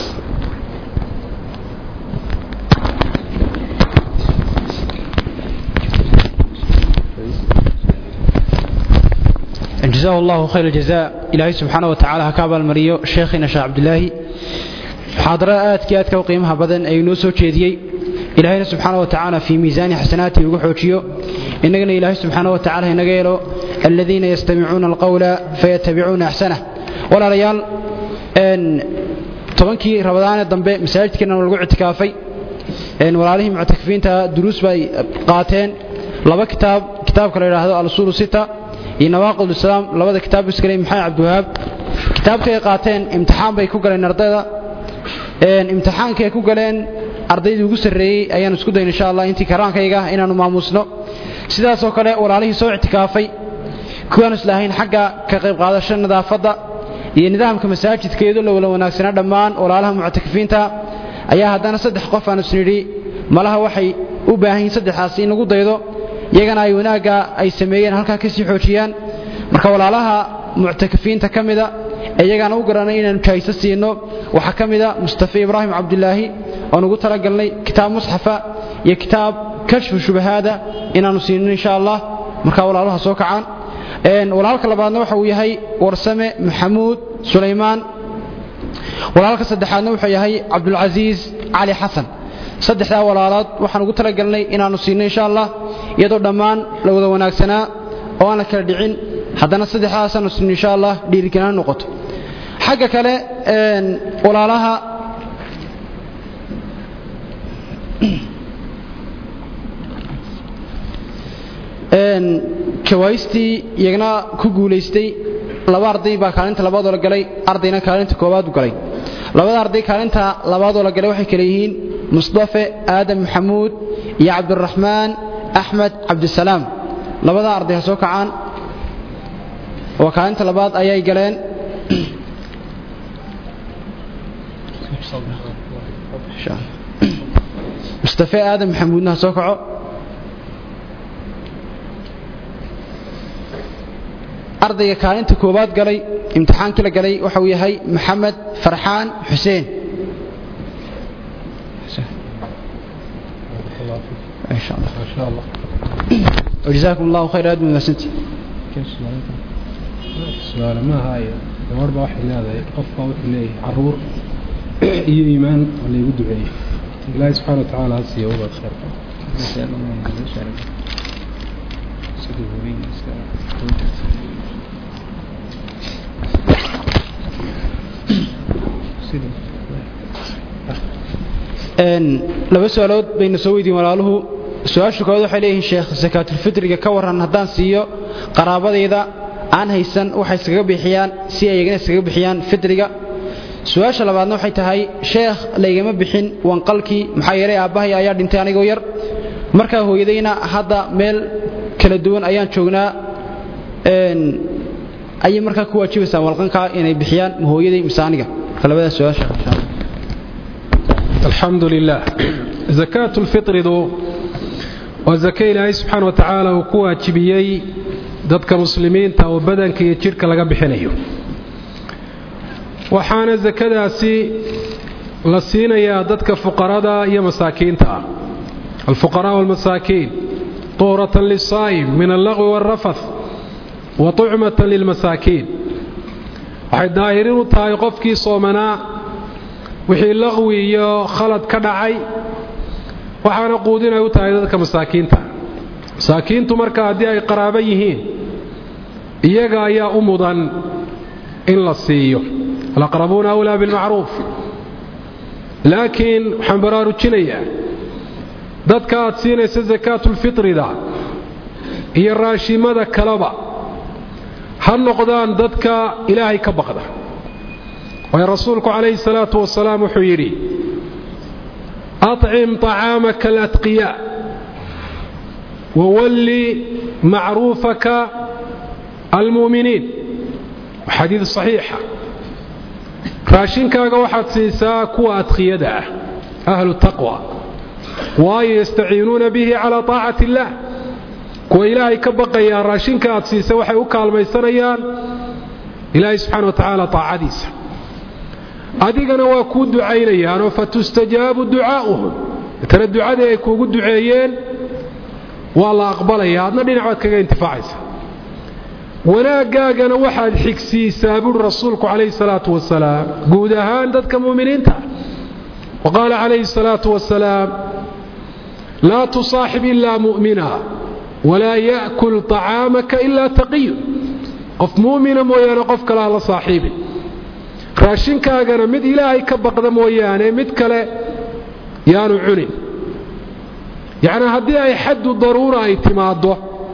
جزاه الله خير الجزاء إلهي سبحانه وتعالى هكذا المريو شيخنا شيخ عبد الله حاضرات كياتك وقيمها بدن أي نوسو تشيديي إلهي سبحانه وتعالى في ميزان حسناته وحوشيو إننا إلهي سبحانه وتعالى نقيله الذين يستمعون القول فيتبعون أحسنه ولا ريال أن طبنكي رمضان الضنباء مساجد كنا نلقوا اعتكافي أن ولا عليهم معتكفين دروس باي قاتين لبا كتاب كلا هذا الأصول 6 نواقض الإسلام لبدا كتاب اسكريم محمد عبد الوهاب كتاب كي قاتين امتحان باي ku galeen ardayda imtixaankay ku galeen ardaydu ugu sareeyay ayaan isku dayn insha Allah intii karaankayga inaanu maamusno sidaas oo kale walaalihii soo ictikaafay kuwan islaahayn xagga ka qayb qaadashada nadaafada iyo nidaamka masaajidkeedu la wada wanaagsanaa dhammaan walaalaha mu'takafiinta ayaa haddana saddex qof aan isniri malaha waxay u baahan yihiin saddexaas in lagu daydo iyagana ay wanaaga ay sameeyeen halka ka sii xoojiyaan marka walaalaha mu'takafiinta kamida iyagana u garanay inaan jayso siino waxa kamida Mustafa Ibrahim Abdullahi oo ugu talagalnay kitaab mushafa iyo kitaab kashf shubahada inaanu siino insha Allah marka walaalaha soo kacaan walaalka labaadna waxa uu yahay Warsame Maxamuud Suleymaan walaalka saddexaadna wuxuu yahay Abdul Aziz Ali Hassan saddexda walaalaad waxaan ugu talagalnay inaanu siino insha Allah iyadoo dhammaan la wada wanaagsanaa oo aan kala dhicin haddana saddexdaas aanu siino insha Allah dhiirigelin noqoto xagga kale walaalaha jawaystii iyagana ku guuleystay laba arday baa kaalinta labaad oo la galay ardayna kaalinta koowaad u galay labada arday kaalinta labaad oo la galay waxay kala yihiin Mustafa Adam Maxamuud iyo Cabdurrahmaan Ahmed Cabdisalaam labada arday soo kacaan oo kaalinta labaad ayay galeen Mustafa Adam Maxamuudna soo kaco ardayga kaalinta koowaad galay imtixaankii la galay waxa uu yahay Maxamed Farxaan Xuseen إن شاء الله. إن شاء الله. وجزاكم الله خير أدم وسنتي. السؤال ما هاي دور واحد هذا قفة وحليه عرور إيمان ولا يود عليه. الله سبحانه وتعالى هسي هو الخير. ما شاء الله ما شاء الله. سدوين laba su'aalood bayna soo weydiin walaaluhu su'aashu koowaad waxay leeyihiin sheekh zakaatul fitriga ka waran hadaan siiyo qaraabadeyda aan haysan waxay iskaga bixiyaan si ay iyagana iskaga bixiyaan fitriga su'aasha labaadna waxay tahay sheekh leegama bixin wanqalkii maxaa yeelay aabahay ayaa dhintay anigoo yar marka hooyadeyna hadda meel kala duwan ayaan joognaa ay marka ku waajibaysaa walqanka inay bixiyaan hooyaday misaaniga labada su'aasha الحمد لله زكاة الفطر ذو وزكاة الله سبحانه وتعالى وكوها تشبيي ضدك مسلمين تاو بدن كي يجيرك لغا بحنيو وحانا زكاة سي لسينا يا ضدك فقراء يا مساكين تا الفقراء والمساكين طورة للصائم من اللغو والرفث وطعمة للمساكين وحيد دائرين تاي قفكي صومنا wixii laqwi iyo khalad ka dhacay waxaana quudin ay u tahay dadka masaakiinta masaakiintu marka haddii ay qaraabo yihiin iyaga ayaa u mudan in la siiyo alaqrabuuna awlaa bilmacruuf laakiin waxaan baraarujinayaa dadka aad siinaysa sakaatulfitrida iyo raashimada kaleba ha noqdaan dadka ilaahay ka baqda waayo rasuulku calayhi salaatu wasalaam wuxuu yidhi أطعم طعامك الأتقياء وولي معروفك المؤمنين حديث صحيح راشنكاغا waxaad siisaa kuwa adqiyada ahlu taqwa wa yastaciinuuna bihi ala taa'ati Allah kuwa ilaahay ka baqaya raashinka aad siisaa waxay u kaalmaysanayaan ilaahay subhanahu wa ta'ala taa'adiisa adigana waa ku ducaynayaan oo fatustajaabu ducaa'uhum tara ducada ay kuugu duceeyeen waa la aqbalayaa adna dhinacaad kaga intifaacaysa wanaagaagana waxaad xigsiisaa buu rasuulku calayhi salaatu wasalaam guud ahaan dadka muuminiinta وقال عليه الصلاة والسلام لا تصاحب إلا مؤمنا ولا يأكل طعامك إلا تقي قف مؤمنا مويانا قف كلا الله صاحبي raashinkaagana mid ilaahay ka baqda mooyaane mid kale yaanu cunin yaani haddii ay xaddu daruura ay timaado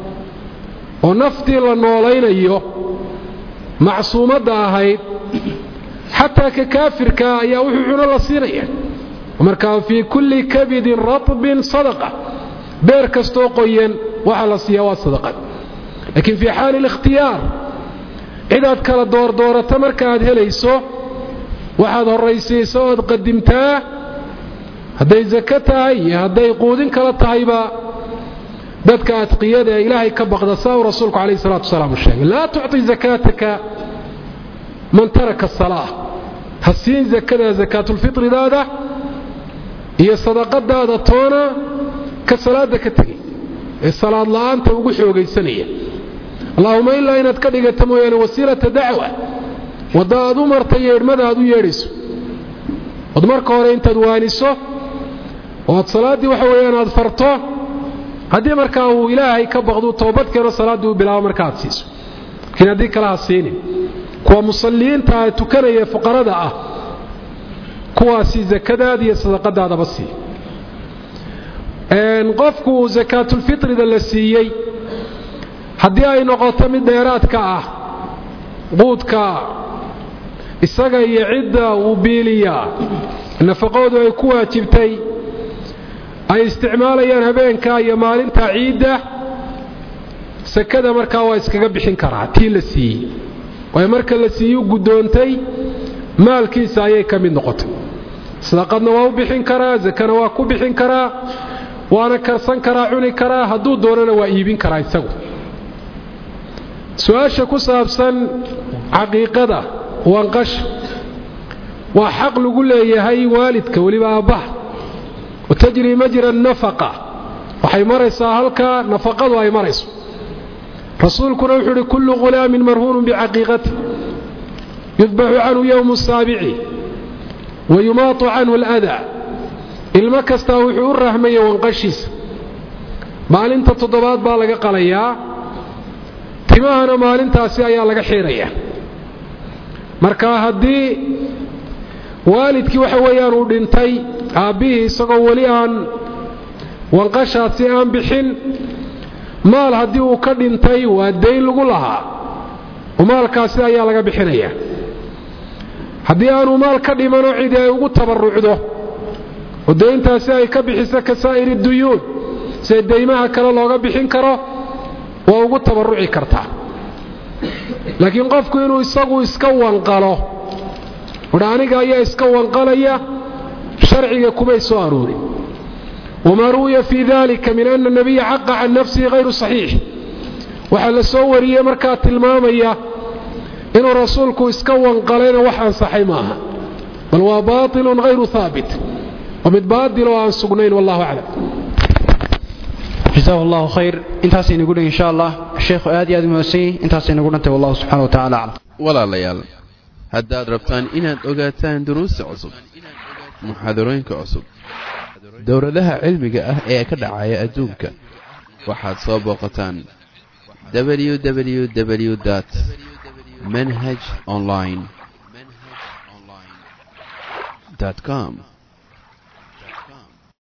oo naftii la noolaynayo macsuumada ahayd xataa ka kaafirka ayaa wuxuu cuno la siinaya markaa fi kulli kabidin ratbin sadaqa beer kastoo qoyan waxa la siiyaa waa sadaqa laakiin fi xaal al-ikhtiyaar cidaad kala doordoorata markaad helayso waxaad horaysiiso oo qadimtaa haday zakatahay iyo haday quudin kala tahayba dadka adqiyada ilaahay ka baqda saa rasuulku kaleey salaatu wasalaam sheegay la tu'ti zakataka man taraka as-salah hasin zakada zakatul fitr daada iyo sadaqadaada toona ka salaada ka tagay ee salaad la'aanta ugu xoogaysanaya اللهم إلا إنك كدغت مويان وسيلة دعوة وداد مرتي يرمداد ييريسو ودمرك هore inta duwaaniso oo salaadii waxa weeyaan aad farto hadii marka uu ilaahay ka baqdo toobad keeno salaadu bilaa marka aad siiso hadii kala hasiin kuwa musalliinta tukanaya fuqarada ah kuwaasi zakadaad iyo sadaqadaada basi qofku zakatul fitrida la siiyay haddii ay noqoto mid dheeraadka ah quudka isaga iyo cidda uu biiliya nafaqoodu ay ku waajibtay ay isticmaalayaan habeenka iyo maalinta ciidda sakada markaa waa iskaga bixin karaa tii la siiyey way marka la siiyo gudoontay maalkiisa ayay ka mid noqotay sadaqadna waa u bixin karaa zakana waa ku bixin karaa waana karsan karaa cuni karaa hadduu doonana waa iibin karaa isagu سؤال ku saabsan xaqiiqada wanqash waa xaq lagu leeyahay waalidka waliba abaha وتجري مجرى النفقة waxay maraysaa halka nafaqadu ay marayso rasuulkuna wuxuu kullu ghulamin marhun bi'aqiqati yudbahu anhu yawm as-sabi'i wa yumatu anhu al-adha ilma kasta wuxuu rahmay wanqashiis maalinta toddobaad baa laga qalayaa timahana maalintaasi ayaa laga xiiraya marka hadii waalidkii waxa weeyaan uu dhintay aabihi isagoo wali aan wanqashaasi aan bixin maal hadii uu ka dhintay waa deyn lagu lahaa maalkaasi ayaa laga bixinaya hadii aanu maal ka dhimano cid ay ugu tabarucdo oo deyntaasi ay ka bixiso ka saa'ir duyuun si deymaha kale looga bixin karo waa ugu tabaruci kartaa laakiin qofku inuu isagu iska wanqalo wadaaniga ayaa iska wanqalaya sharciga kuma soo aroori وما روي في ذلك من أن النبي حق عن نفسه غير صحيح وحل سوريه مركا تلمامية إنه رسولك اسكوان قلين وحن صحيماها بل هو باطل غير ثابت ومتبادل وعن سقنين والله أعلم جزاه الله خير انتاسي نقول إن شاء الله الشيخ آدي آدم وسي انتاسي نقول أنت والله سبحانه وتعالى أعلم ولا ليال هداد ربطان إناد أغاتان دروس عصب محاضرين كعصب dowladaha cilmiga ah ee ka dhacaya adduunka waxaad soo booqataan www.manhajonline.com